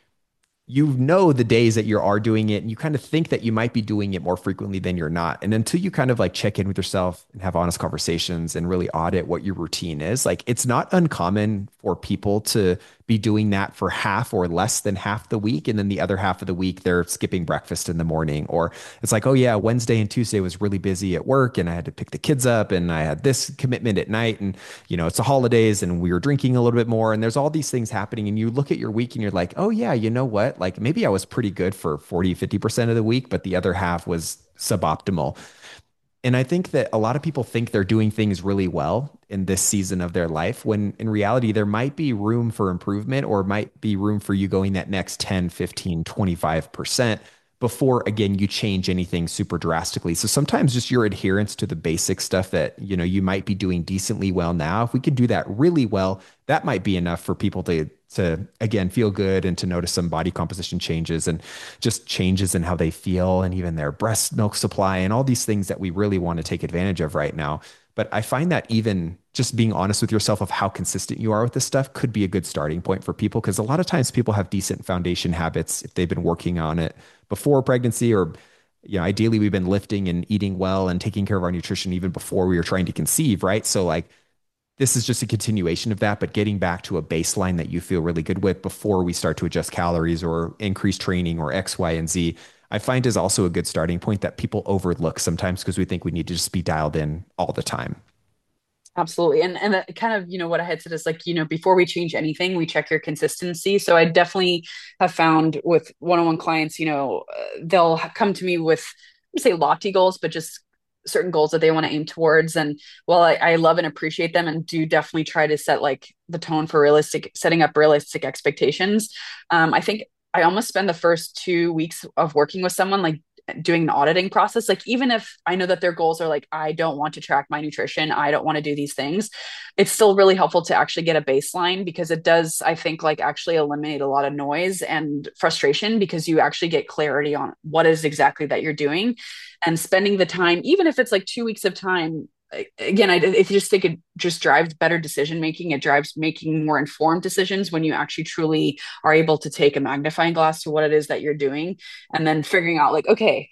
you know the days that you are doing it and you kind of think that you might be doing it more frequently than you're not. And until you kind of like check in with yourself and have honest conversations and really audit what your routine is, like it's not uncommon for people to be doing that for half or less than half the week. And then the other half of the week, they're skipping breakfast in the morning. Or it's like, oh yeah, Wednesday and Tuesday was really busy at work and I had to pick the kids up and I had this commitment at night. And, you know, it's the holidays and we were drinking a little bit more. And there's all these things happening. And you look at your week and you're like, oh yeah, you know what? Like maybe I was pretty good for forty, fifty percent of the week, but the other half was suboptimal. And I think that a lot of people think they're doing things really well in this season of their life, when in reality, there might be room for improvement or might be room for you going that next ten, fifteen, twenty-five percent before, again, you change anything super drastically. So sometimes just your adherence to the basic stuff that, you know, you might be doing decently well now, if we could do that really well, that might be enough for people to, to again, feel good and to notice some body composition changes and just changes in how they feel and even their breast milk supply and all these things that we really want to take advantage of right now. But I find that even just being honest with yourself of how consistent you are with this stuff could be a good starting point for people. Because a lot of times people have decent foundation habits if they've been working on it before pregnancy, or, you know, ideally we've been lifting and eating well and taking care of our nutrition even before we were trying to conceive, right? So like this is just a continuation of that, but getting back to a baseline that you feel really good with before we start to adjust calories or increase training or X, Y, and Z, I find is also a good starting point that people overlook sometimes because we think we need to just be dialed in all the time. Absolutely. And and that kind of, you know, what I had said is like, you know, before we change anything, we check your consistency. So I definitely have found with one-on-one clients, you know, uh, they'll come to me with, I say lofty goals, but just certain goals that they want to aim towards. And while I, I love and appreciate them and do definitely try to set like the tone for realistic, setting up realistic expectations, um, I think I almost spend the first two weeks of working with someone like doing an auditing process. Like, even if I know that their goals are like, I don't want to track my nutrition, I don't want to do these things, it's still really helpful to actually get a baseline, because it does, I think, like actually eliminate a lot of noise and frustration, because you actually get clarity on what is exactly that you're doing. And spending the time, even if it's like two weeks of time, again, I, if you just think it just drives better decision making, it drives making more informed decisions when you actually truly are able to take a magnifying glass to what it is that you're doing, and then figuring out like, okay,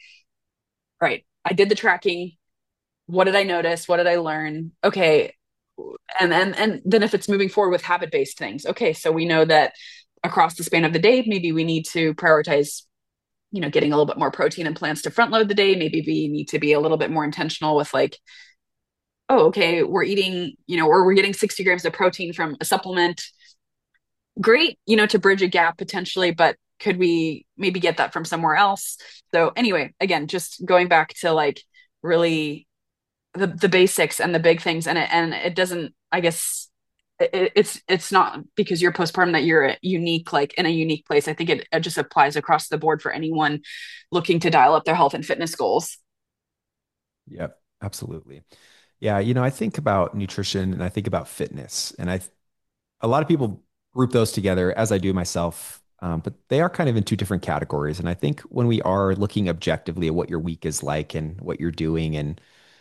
right, I did the tracking. What did I notice? What did I learn? Okay. And then, and then if it's moving forward with habit based things, okay, so we know that across the span of the day, maybe we need to prioritize, you know, getting a little bit more protein and plants to front load the day. Maybe we need to be a little bit more intentional with like, oh, okay, we're eating, you know, or we're getting sixty grams of protein from a supplement. Great, you know, to bridge a gap potentially, but could we maybe get that from somewhere else? So anyway, again, just going back to like really the the basics and the big things, and it and it doesn't, I guess it, it's it's not because you're postpartum that you're unique, like in a unique place. I think it, it just applies across the board for anyone looking to dial up their health and fitness goals. Yep, absolutely. Yeah, you know, I think about nutrition and I think about fitness, and I a lot of people group those together, as I do myself. Um, but they are kind of in two different categories. And I think when we are looking objectively at what your week is like and what you're doing, and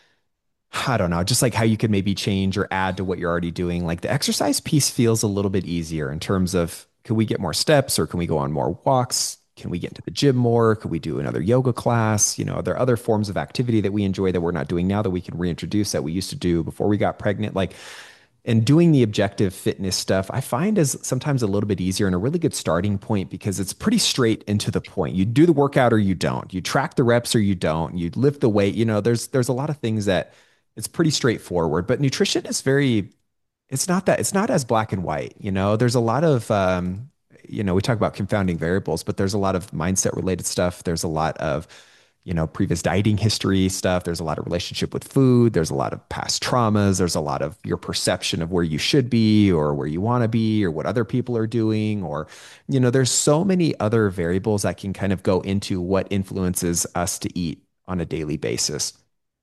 I don't know, just like how you could maybe change or add to what you're already doing, like the exercise piece feels a little bit easier in terms of, can we get more steps or can we go on more walks? Can we get into the gym more? Could we do another yoga class? You know, are there other forms of activity that we enjoy that we're not doing now that we can reintroduce that we used to do before we got pregnant? Like, and doing the objective fitness stuff, I find is sometimes a little bit easier and a really good starting point because it's pretty straight into the point. You do the workout or you don't. You track the reps or you don't. You lift the weight. You know, there's there's a lot of things that it's pretty straightforward. But nutrition is very, it's not that, it's not as black and white. You know, there's a lot of um, you know, we talk about confounding variables, but there's a lot of mindset related stuff. There's a lot of, you know, previous dieting history stuff. There's a lot of relationship with food. There's a lot of past traumas. There's a lot of your perception of where you should be or where you want to be or what other people are doing. Or, you know, there's so many other variables that can kind of go into what influences us to eat on a daily basis.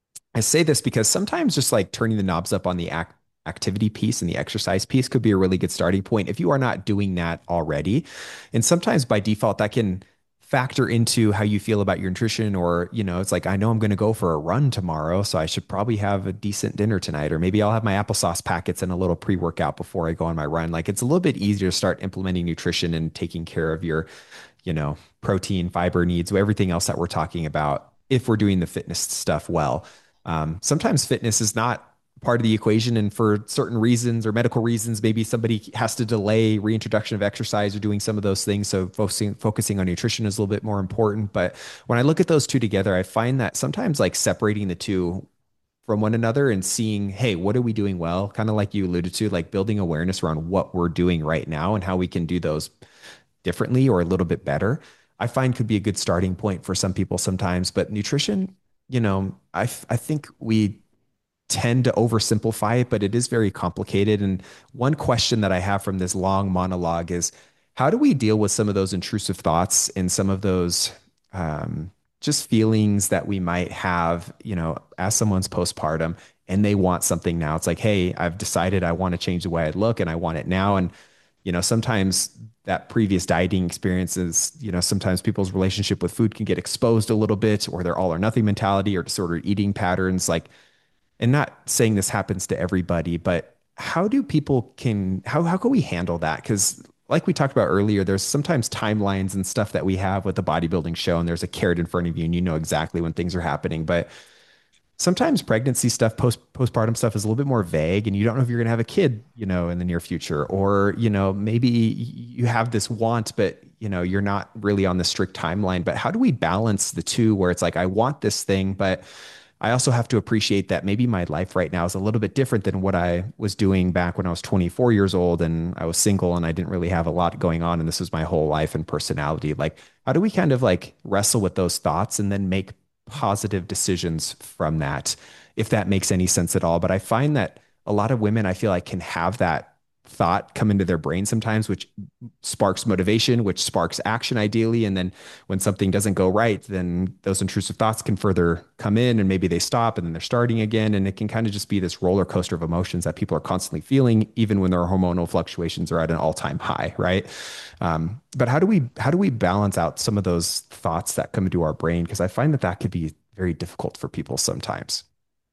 I say this because sometimes just like turning the knobs up on the act activity piece and the exercise piece could be a really good starting point if you are not doing that already. And sometimes by default, that can factor into how you feel about your nutrition, or, you know, it's like, I know I'm going to go for a run tomorrow, so I should probably have a decent dinner tonight, or maybe I'll have my applesauce packets and a little pre-workout before I go on my run. Like it's a little bit easier to start implementing nutrition and taking care of your, you know, protein, fiber needs, everything else that we're talking about if we're doing the fitness stuff well. Um, sometimes fitness is not part of the equation, and for certain reasons or medical reasons, maybe somebody has to delay reintroduction of exercise or doing some of those things. So focusing focusing on nutrition is a little bit more important. But when I look at those two together, I find that sometimes like separating the two from one another and seeing, hey, what are we doing well? Kind of like you alluded to, like building awareness around what we're doing right now and how we can do those differently or a little bit better, I find could be a good starting point for some people sometimes. But nutrition, you know, I, I think we tend to oversimplify it, but it is very complicated. And one question that I have from this long monologue is, how do we deal with some of those intrusive thoughts and some of those um, just feelings that we might have, you know, as someone's postpartum and they want something now? It's like, hey, I've decided I want to change the way I look and I want it now. And, you know, sometimes that previous dieting experiences, you know, sometimes people's relationship with food can get exposed a little bit, or their all or nothing mentality or disordered eating patterns. Like, and not saying this happens to everybody, but how do people can how how can we handle that? Because like we talked about earlier, there's sometimes timelines and stuff that we have with the bodybuilding show, and there's a carrot in front of you, and you know exactly when things are happening. But sometimes pregnancy stuff, post postpartum stuff is a little bit more vague, and you don't know if you're going to have a kid, you know, in the near future, or you know maybe you have this want, but you know you're not really on the strict timeline. But how do we balance the two, where it's like I want this thing, but I also have to appreciate that maybe my life right now is a little bit different than what I was doing back when I was twenty-four years old and I was single and I didn't really have a lot going on, and this was my whole life and personality. Like, how do we kind of like wrestle with those thoughts and then make positive decisions from that, if that makes any sense at all? But I find that a lot of women, I feel like, can have that thought come into their brain sometimes, which sparks motivation, which sparks action ideally. And then when something doesn't go right, then those intrusive thoughts can further come in and maybe they stop and then they're starting again. And it can kind of just be this roller coaster of emotions that people are constantly feeling, even when their hormonal fluctuations are at an all time high. Right. Um, but how do we, how do we balance out some of those thoughts that come into our brain? Because I find that that could be very difficult for people sometimes.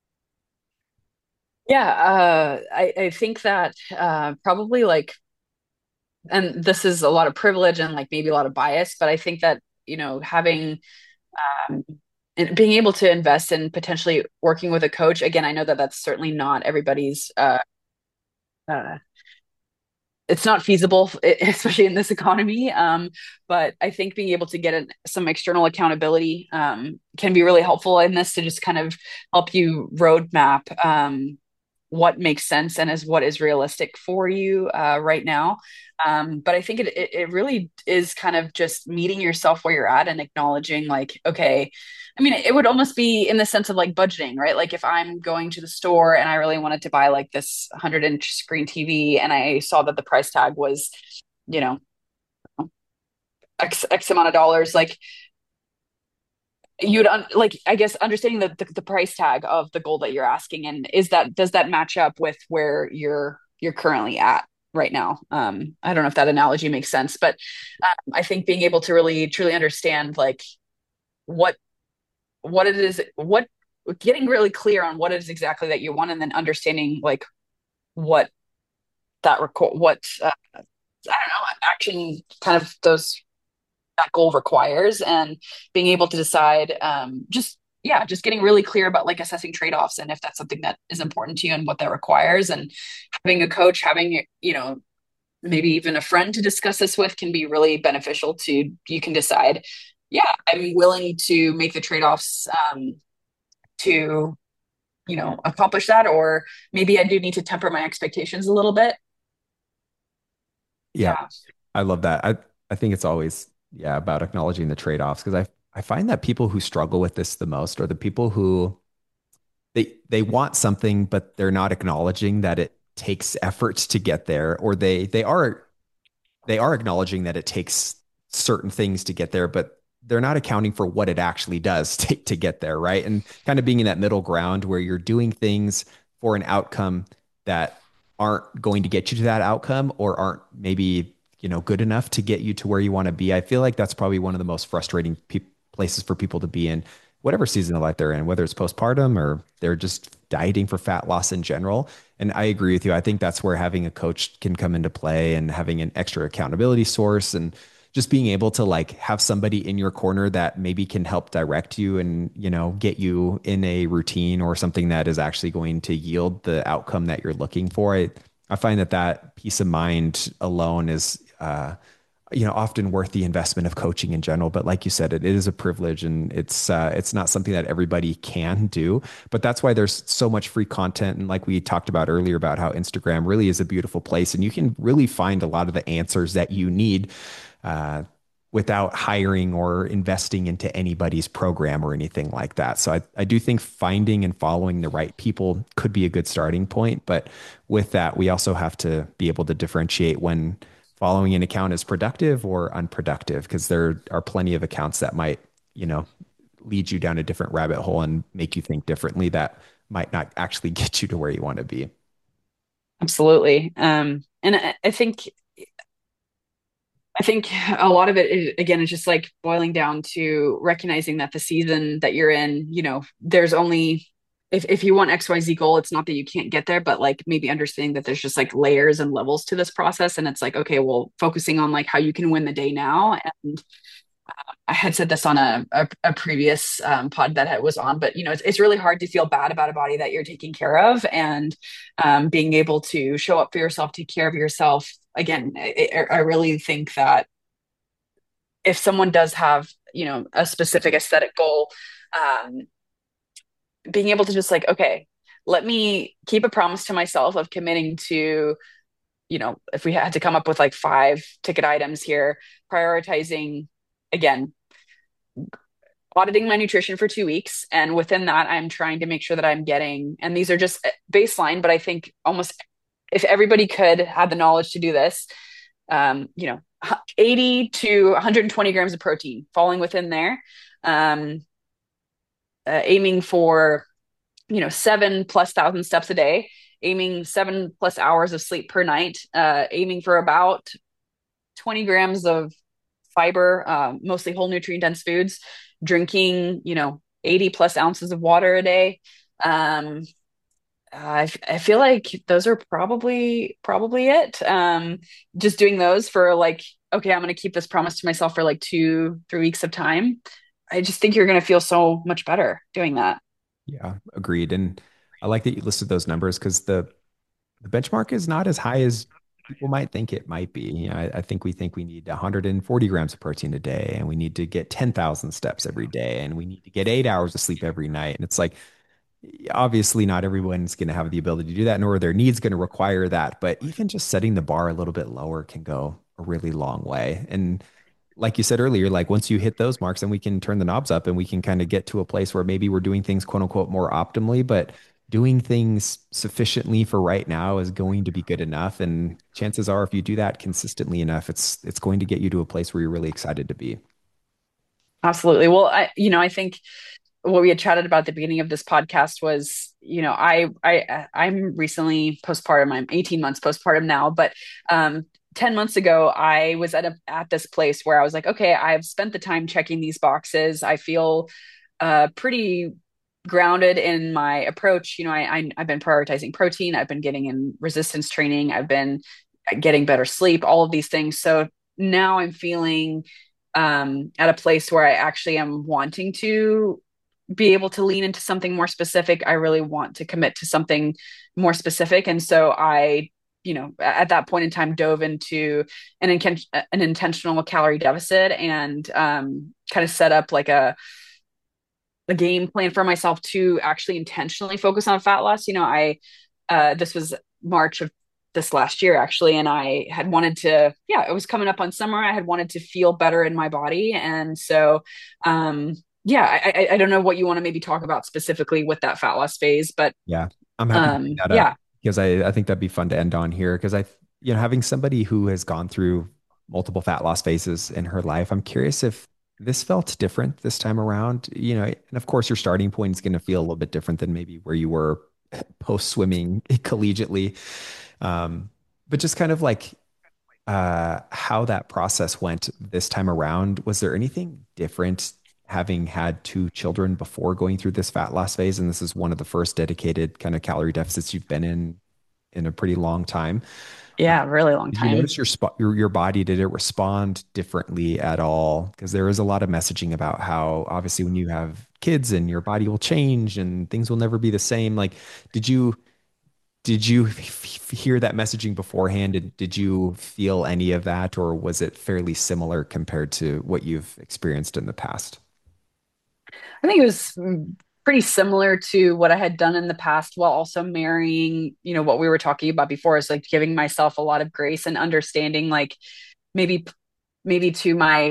Yeah, uh, I, I think that uh, probably like, and this is a lot of privilege and like maybe a lot of bias, but I think that, you know, having um, and being able to invest in potentially working with a coach, again, I know that that's certainly not everybody's, uh, uh, it's not feasible, especially in this economy. Um, but I think being able to get an, some external accountability um, can be really helpful in this to just kind of help you roadmap um, what makes sense and is what is realistic for you uh, right now. Um, but I think it, it it really is kind of just meeting yourself where you're at and acknowledging like, okay, I mean, it would almost be in the sense of like budgeting, right? Like if I'm going to the store and I really wanted to buy like this one hundred inch screen T V and I saw that the price tag was, you know, X, X amount of dollars, like you'd un- like I guess understanding the, the the price tag of the goal that you're asking, and is that does that match up with where you're you're currently at right now? um I don't know if that analogy makes sense, but um, I think being able to really truly understand like what what it is, what getting really clear on what it is exactly that you want, and then understanding like what that record what uh, I don't know, action kind of those that goal requires, and being able to decide um, just yeah just getting really clear about like assessing trade-offs and if that's something that is important to you and what that requires, and having a coach, having you know maybe even a friend to discuss this with can be really beneficial to you can decide, yeah, I'm willing to make the trade-offs um, to you know accomplish that, or maybe I do need to temper my expectations a little bit. Yeah. Yeah. I love that. I I think it's always, yeah, about acknowledging the trade-offs, because I I find that people who struggle with this the most are the people who they they want something, but they're not acknowledging that it takes effort to get there, or they they are they are acknowledging that it takes certain things to get there, but they're not accounting for what it actually does to, to get there, right? And kind of being in that middle ground where you're doing things for an outcome that aren't going to get you to that outcome, or aren't maybe, you know, good enough to get you to where you want to be. I feel like that's probably one of the most frustrating pe- places for people to be in, whatever season of life they're in, whether it's postpartum or they're just dieting for fat loss in general. And I agree with you. I think that's where having a coach can come into play, and having an extra accountability source, and just being able to like have somebody in your corner that maybe can help direct you and, you know, get you in a routine or something that is actually going to yield the outcome that you're looking for. I, I find that that peace of mind alone is, uh, you know, often worth the investment of coaching in general. But like you said, it, it is a privilege, and it's uh, it's not something that everybody can do. But that's why there's so much free content. And like we talked about earlier, about how Instagram really is a beautiful place, and you can really find a lot of the answers that you need uh, without hiring or investing into anybody's program or anything like that. So I, I do think finding and following the right people could be a good starting point. But with that, we also have to be able to differentiate when following an account is productive or unproductive, because there are plenty of accounts that might, you know, lead you down a different rabbit hole and make you think differently, that might not actually get you to where you want to be. Absolutely. Um, and I, I think I think a lot of it is, again, is just like boiling down to recognizing that the season that you're in, you know, there's only if if you want X Y Z goal, it's not that you can't get there, but like maybe understanding that there's just like layers and levels to this process. And it's like, okay, well, focusing on like how you can win the day now. And I had said this on a a, a previous um, pod that I was on, but you know, it's it's really hard to feel bad about a body that you're taking care of, and um, being able to show up for yourself, take care of yourself. Again, I, I really think that if someone does have, you know, a specific aesthetic goal, um, being able to just like, okay, let me keep a promise to myself of committing to, you know, if we had to come up with like five ticket items here, prioritizing again, auditing my nutrition for two weeks. And within that, I'm trying to make sure that I'm getting, and these are just baseline, but I think almost if everybody could have the knowledge to do this, um, you know, eighty to one hundred twenty grams of protein falling within there, um, uh, aiming for, you know, seven plus thousand steps a day, aiming seven plus hours of sleep per night, uh, aiming for about twenty grams of fiber, uh, mostly whole nutrient dense foods, drinking, you know, eighty plus ounces of water a day. Um, I, I feel like those are probably probably it. Um, just doing those for like, okay, I'm going to keep this promise to myself for like two, three weeks of time. I just think you're going to feel so much better doing that. Yeah, agreed. And I like that you listed those numbers, because the the benchmark is not as high as people might think it might be. You know, I, I think we think we need one hundred forty grams of protein a day, and we need to get ten thousand steps every day, and we need to get eight hours of sleep every night. And it's like, obviously not everyone's going to have the ability to do that, nor their needs going to require that. But even just setting the bar a little bit lower can go a really long way. And like you said earlier, like once you hit those marks, then we can turn the knobs up, and we can kind of get to a place where maybe we're doing things quote unquote more optimally, but doing things sufficiently for right now is going to be good enough. And chances are, if you do that consistently enough, it's it's going to get you to a place where you're really excited to be. Absolutely. Well, I, you know, I think what we had chatted about at the beginning of this podcast was, you know, I, I, I'm recently postpartum. I'm eighteen months postpartum now, but, um, ten months ago, I was at a, at this place where I was like, okay, I've spent the time checking these boxes. I feel, uh, pretty grounded in my approach. You know, I, I, I've been prioritizing protein. I've been getting in resistance training. I've been getting better sleep, all of these things. So now I'm feeling, um, at a place where I actually am wanting to be able to lean into something more specific. I really want to commit to something more specific. And so I, you know, at that point in time, dove into an, in- an intentional calorie deficit, and um, kind of set up like a, a game plan for myself to actually intentionally focus on fat loss. You know, I, uh, this was March of this last year actually, and I had wanted to, yeah, it was coming up on summer. I had wanted to feel better in my body, and so, um, yeah, I, I, I don't know what you want to maybe talk about specifically with that fat loss phase, but Yeah, I'm happy to bring um, that up yeah, because I, I think that'd be fun to end on here because I, you know, having somebody who has gone through multiple fat loss phases in her life, I'm curious if this felt different this time around, you know, and of course your starting point is going to feel a little bit different than maybe where you were post swimming collegiately. Um, but just kind of like uh, how that process went this time around. Was there anything different having had two children before going through this fat loss phase? And this is one of the first dedicated kind of calorie deficits you've been in in a pretty long time. Uh, yeah, really long did you time. notice your spot, your, your body, did it respond differently at all? Because there is a lot of messaging about how obviously when you have kids and your body will change and things will never be the same. Like, did you did you f- hear that messaging beforehand? Did, did you feel any of that, or was it fairly similar compared to what you've experienced in the past? I think it was mm, pretty similar to what I had done in the past while also marrying, you know, what we were talking about before is like giving myself a lot of grace and understanding like maybe maybe to my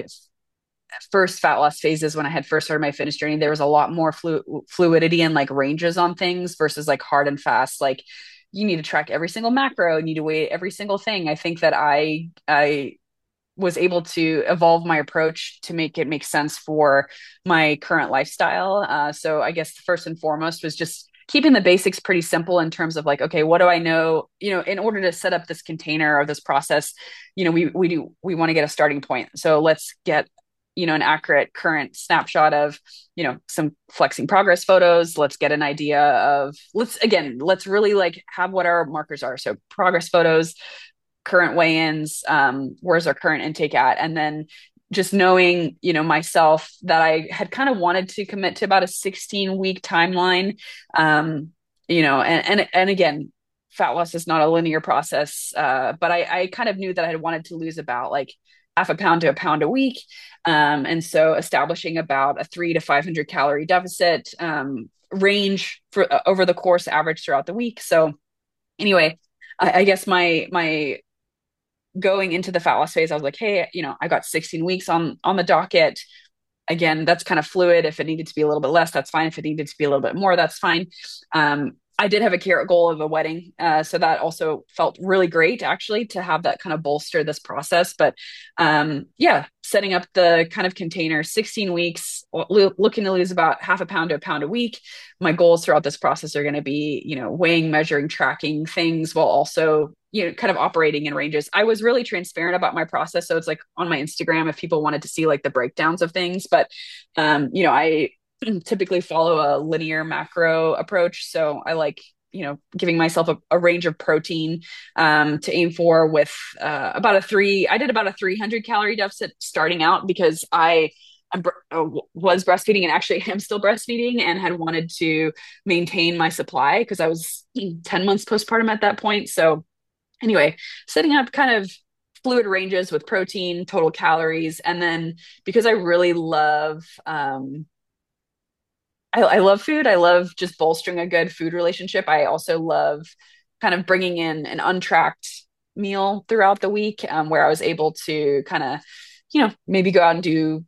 first fat loss phases when I had first started my fitness journey, there was a lot more flu- fluidity and like ranges on things versus like hard and fast. Like you need to track every single macro, you need to weigh every single thing. I think that I I was able to evolve my approach to make it make sense for my current lifestyle. Uh, so I guess first and foremost was just keeping the basics pretty simple in terms of like, okay, what do I know? You know, in order to set up this container or this process, you know, we we do we want to get a starting point. So let's get you know an accurate current snapshot of you know some flexing progress photos. Let's get an idea of let's again let's really like have what our markers are. So progress photos, current weigh-ins, um, where's our current intake at, and then just knowing, you know, myself that I had kind of wanted to commit to about a sixteen week timeline, um, you know, and and and again, fat loss is not a linear process, uh, but I, I kind of knew that I had wanted to lose about like half a pound to a pound a week, um, and so establishing about a three to five hundred calorie deficit um, range for uh, over the course average throughout the week. So anyway, I, I guess my my going into the fat loss phase, I was like, hey, you know, I got sixteen weeks on on the docket. Again, that's kind of fluid. If it needed to be a little bit less, that's fine. If it needed to be a little bit more, that's fine. Um, I did have a carrot goal of a wedding, uh, so that also felt really great actually to have that kind of bolster this process. But um, yeah, setting up the kind of container, sixteen weeks, lo- looking to lose about half a pound to a pound a week. My goals throughout this process are going to be, you know, weighing, measuring, tracking things while also you know kind of operating in ranges. I was really transparent about my process, so it's like on my Instagram if people wanted to see like the breakdowns of things. But um you know I typically follow a linear macro approach, so I like you know giving myself a, a range of protein um to aim for with uh, about a three I did about a three hundred calorie deficit starting out because I I was breastfeeding and actually am still breastfeeding and had wanted to maintain my supply because I was ten months postpartum at that point. So anyway, setting up kind of fluid ranges with protein, total calories, and then because I really love, um, I, I love food. I love just bolstering a good food relationship. I also love kind of bringing in an untracked meal throughout the week, um, where I was able to kind of, you know, maybe go out and do.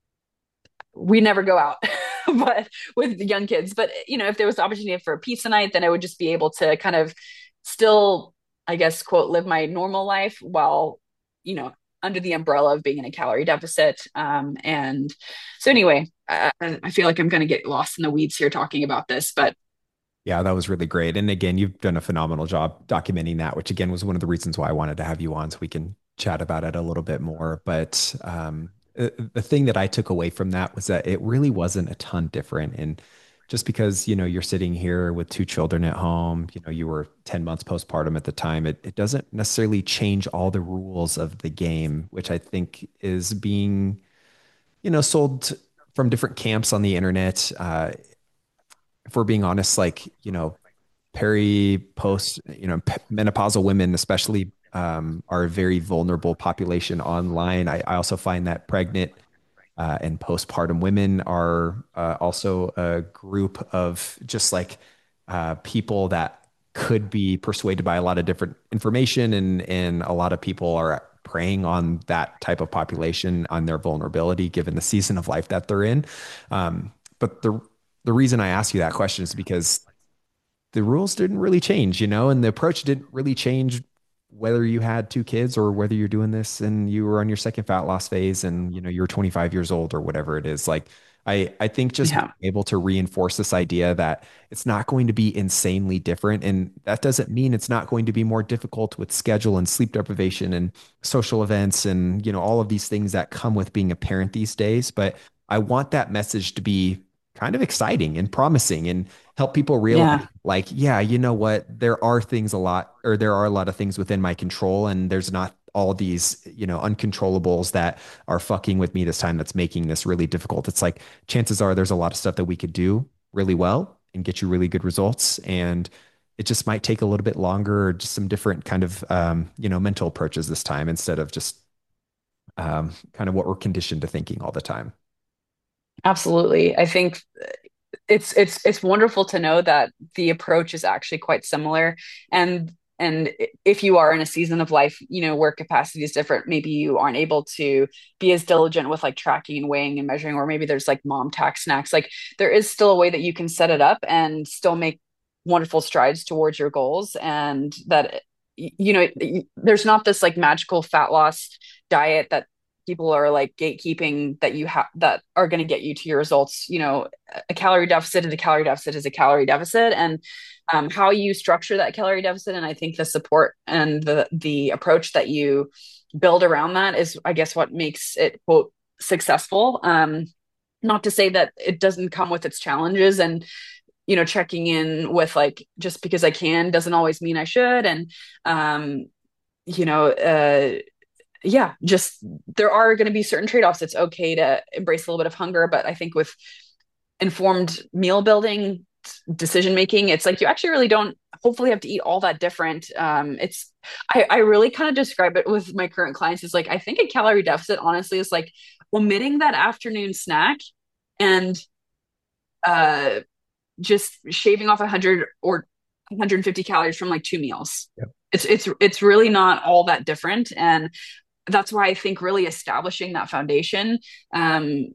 We never go out, but with the young kids. But you know, if there was the opportunity for a pizza night, then I would just be able to kind of still, I guess, quote, live my normal life while, you know, under the umbrella of being in a calorie deficit. Um, and so, anyway, I, I feel like I'm going to get lost in the weeds here talking about this, but Yeah, that was really great. And again, you've done a phenomenal job documenting that, which again was one of the reasons why I wanted to have you on so we can chat about it a little bit more. But um, uh, the thing that I took away from that was that it really wasn't a ton different. And just because, you know, you're sitting here with two children at home, you know, you were ten months postpartum at the time, it, it doesn't necessarily change all the rules of the game, which I think is being, you know, sold from different camps on the internet. Uh, if we're being honest, like, you know, peri post, you know, menopausal women, especially, um, are a very vulnerable population online. I, I also find that pregnant uh, and postpartum women are uh, also a group of just like uh, people that could be persuaded by a lot of different information, and and a lot of people are preying on that type of population, on their vulnerability given the season of life that they're in. Um, but the the reason I ask you that question is because the rules didn't really change, you know, and the approach didn't really change whether you had two kids or whether you're doing this and you were on your second fat loss phase and, you know, you're twenty-five years old or whatever it is. Like, I, I think just being Yeah. able to reinforce this idea that it's not going to be insanely different. And that doesn't mean it's not going to be more difficult with schedule and sleep deprivation and social events and, you know, all of these things that come with being a parent these days. But I want that message to be kind of exciting and promising and help people realize, Yeah. like, yeah, you know what, there are things a lot, or there are a lot of things within my control, and there's not all these, you know, uncontrollables that are fucking with me this time that's making this really difficult. It's like chances are there's a lot of stuff that we could do really well and get you really good results, and it just might take a little bit longer, or just some different kind of um, you know, mental approaches this time, instead of just um, kind of what we're conditioned to thinking all the time. Absolutely. I think it's it's it's wonderful to know that the approach is actually quite similar. And and if you are in a season of life, you know, where capacity is different, maybe you aren't able to be as diligent with like tracking and weighing and measuring, or maybe there's like mom tax snacks. Like there is still a way that you can set it up and still make wonderful strides towards your goals. And that, you know, there's not this like magical fat loss diet that people are like gatekeeping that you have that are going to get you to your results. You know, a calorie deficit is a calorie deficit is a calorie deficit, and um, how you structure that calorie deficit, and I think the support and the the approach that you build around that is, I guess, what makes it quote successful. Um, not to say that it doesn't come with its challenges, and you know, checking in with like just because I can doesn't always mean I should, and um, you know. Uh, yeah, just there are going to be certain trade-offs. It's okay to embrace a little bit of hunger, but I think with informed meal building, decision making, it's like you actually really don't hopefully have to eat all that different. Um, it's I, I really kind of describe it with my current clients. It's like I think a calorie deficit, honestly, is like omitting that afternoon snack and uh, just shaving off one hundred or one hundred fifty calories from like two meals. Yep. It's it's it's really not all that different, and that's why I think really establishing that foundation um,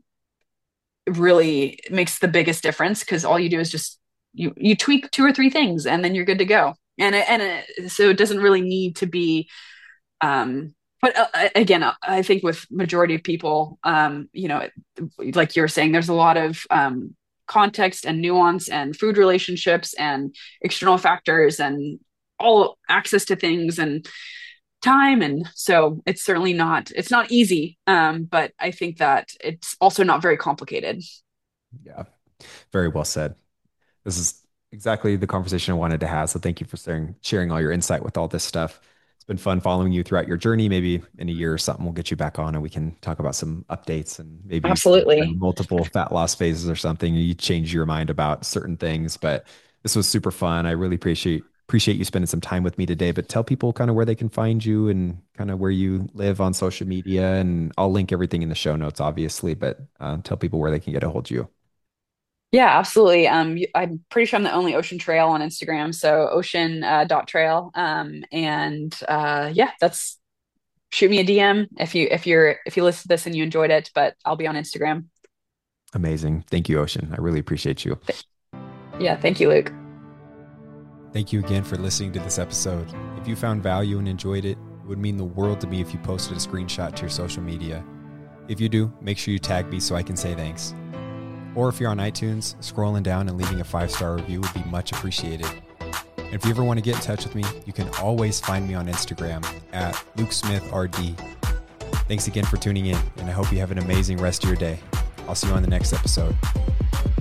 really makes the biggest difference, because all you do is just you you tweak two or three things and then you're good to go. And it, and it, so it doesn't really need to be. Um, but uh, again, I think with majority of people, um, you know, like you're saying, there's a lot of um, context and nuance and food relationships and external factors and all access to things and time, and so it's certainly not it's not easy, um but I think that it's also not very complicated. Yeah, very well said. This is exactly the conversation I wanted to have. So thank you for sharing, sharing all your insight with all this stuff. It's been fun following you throughout your journey. Maybe in a year or something, we'll get you back on and we can talk about some updates, and maybe you go through Absolutely. multiple fat loss phases or something, and you change your mind about certain things. But this was super fun. I really appreciate appreciate you spending some time with me today. But tell people kind of where they can find you and kind of where you live on social media. And I'll link everything in the show notes, obviously, but uh, tell people where they can get a hold of you. Yeah, absolutely. um I'm pretty sure I'm the only Ocean Trail on Instagram, so ocean uh, dot trail. Um and uh yeah, that's shoot me a D M if you if you're if you listen to this and you enjoyed it, but I'll be on Instagram. Amazing. Thank you, Ocean. I really appreciate you. Yeah, thank you, Luke. Thank you again for listening to this episode. If you found value and enjoyed it, it would mean the world to me if you posted a screenshot to your social media. If you do, make sure you tag me so I can say thanks. Or if you're on iTunes, scrolling down and leaving a five-star review would be much appreciated. And if you ever want to get in touch with me, you can always find me on Instagram at Luke Smith R D. Thanks again for tuning in, and I hope you have an amazing rest of your day. I'll see you on the next episode.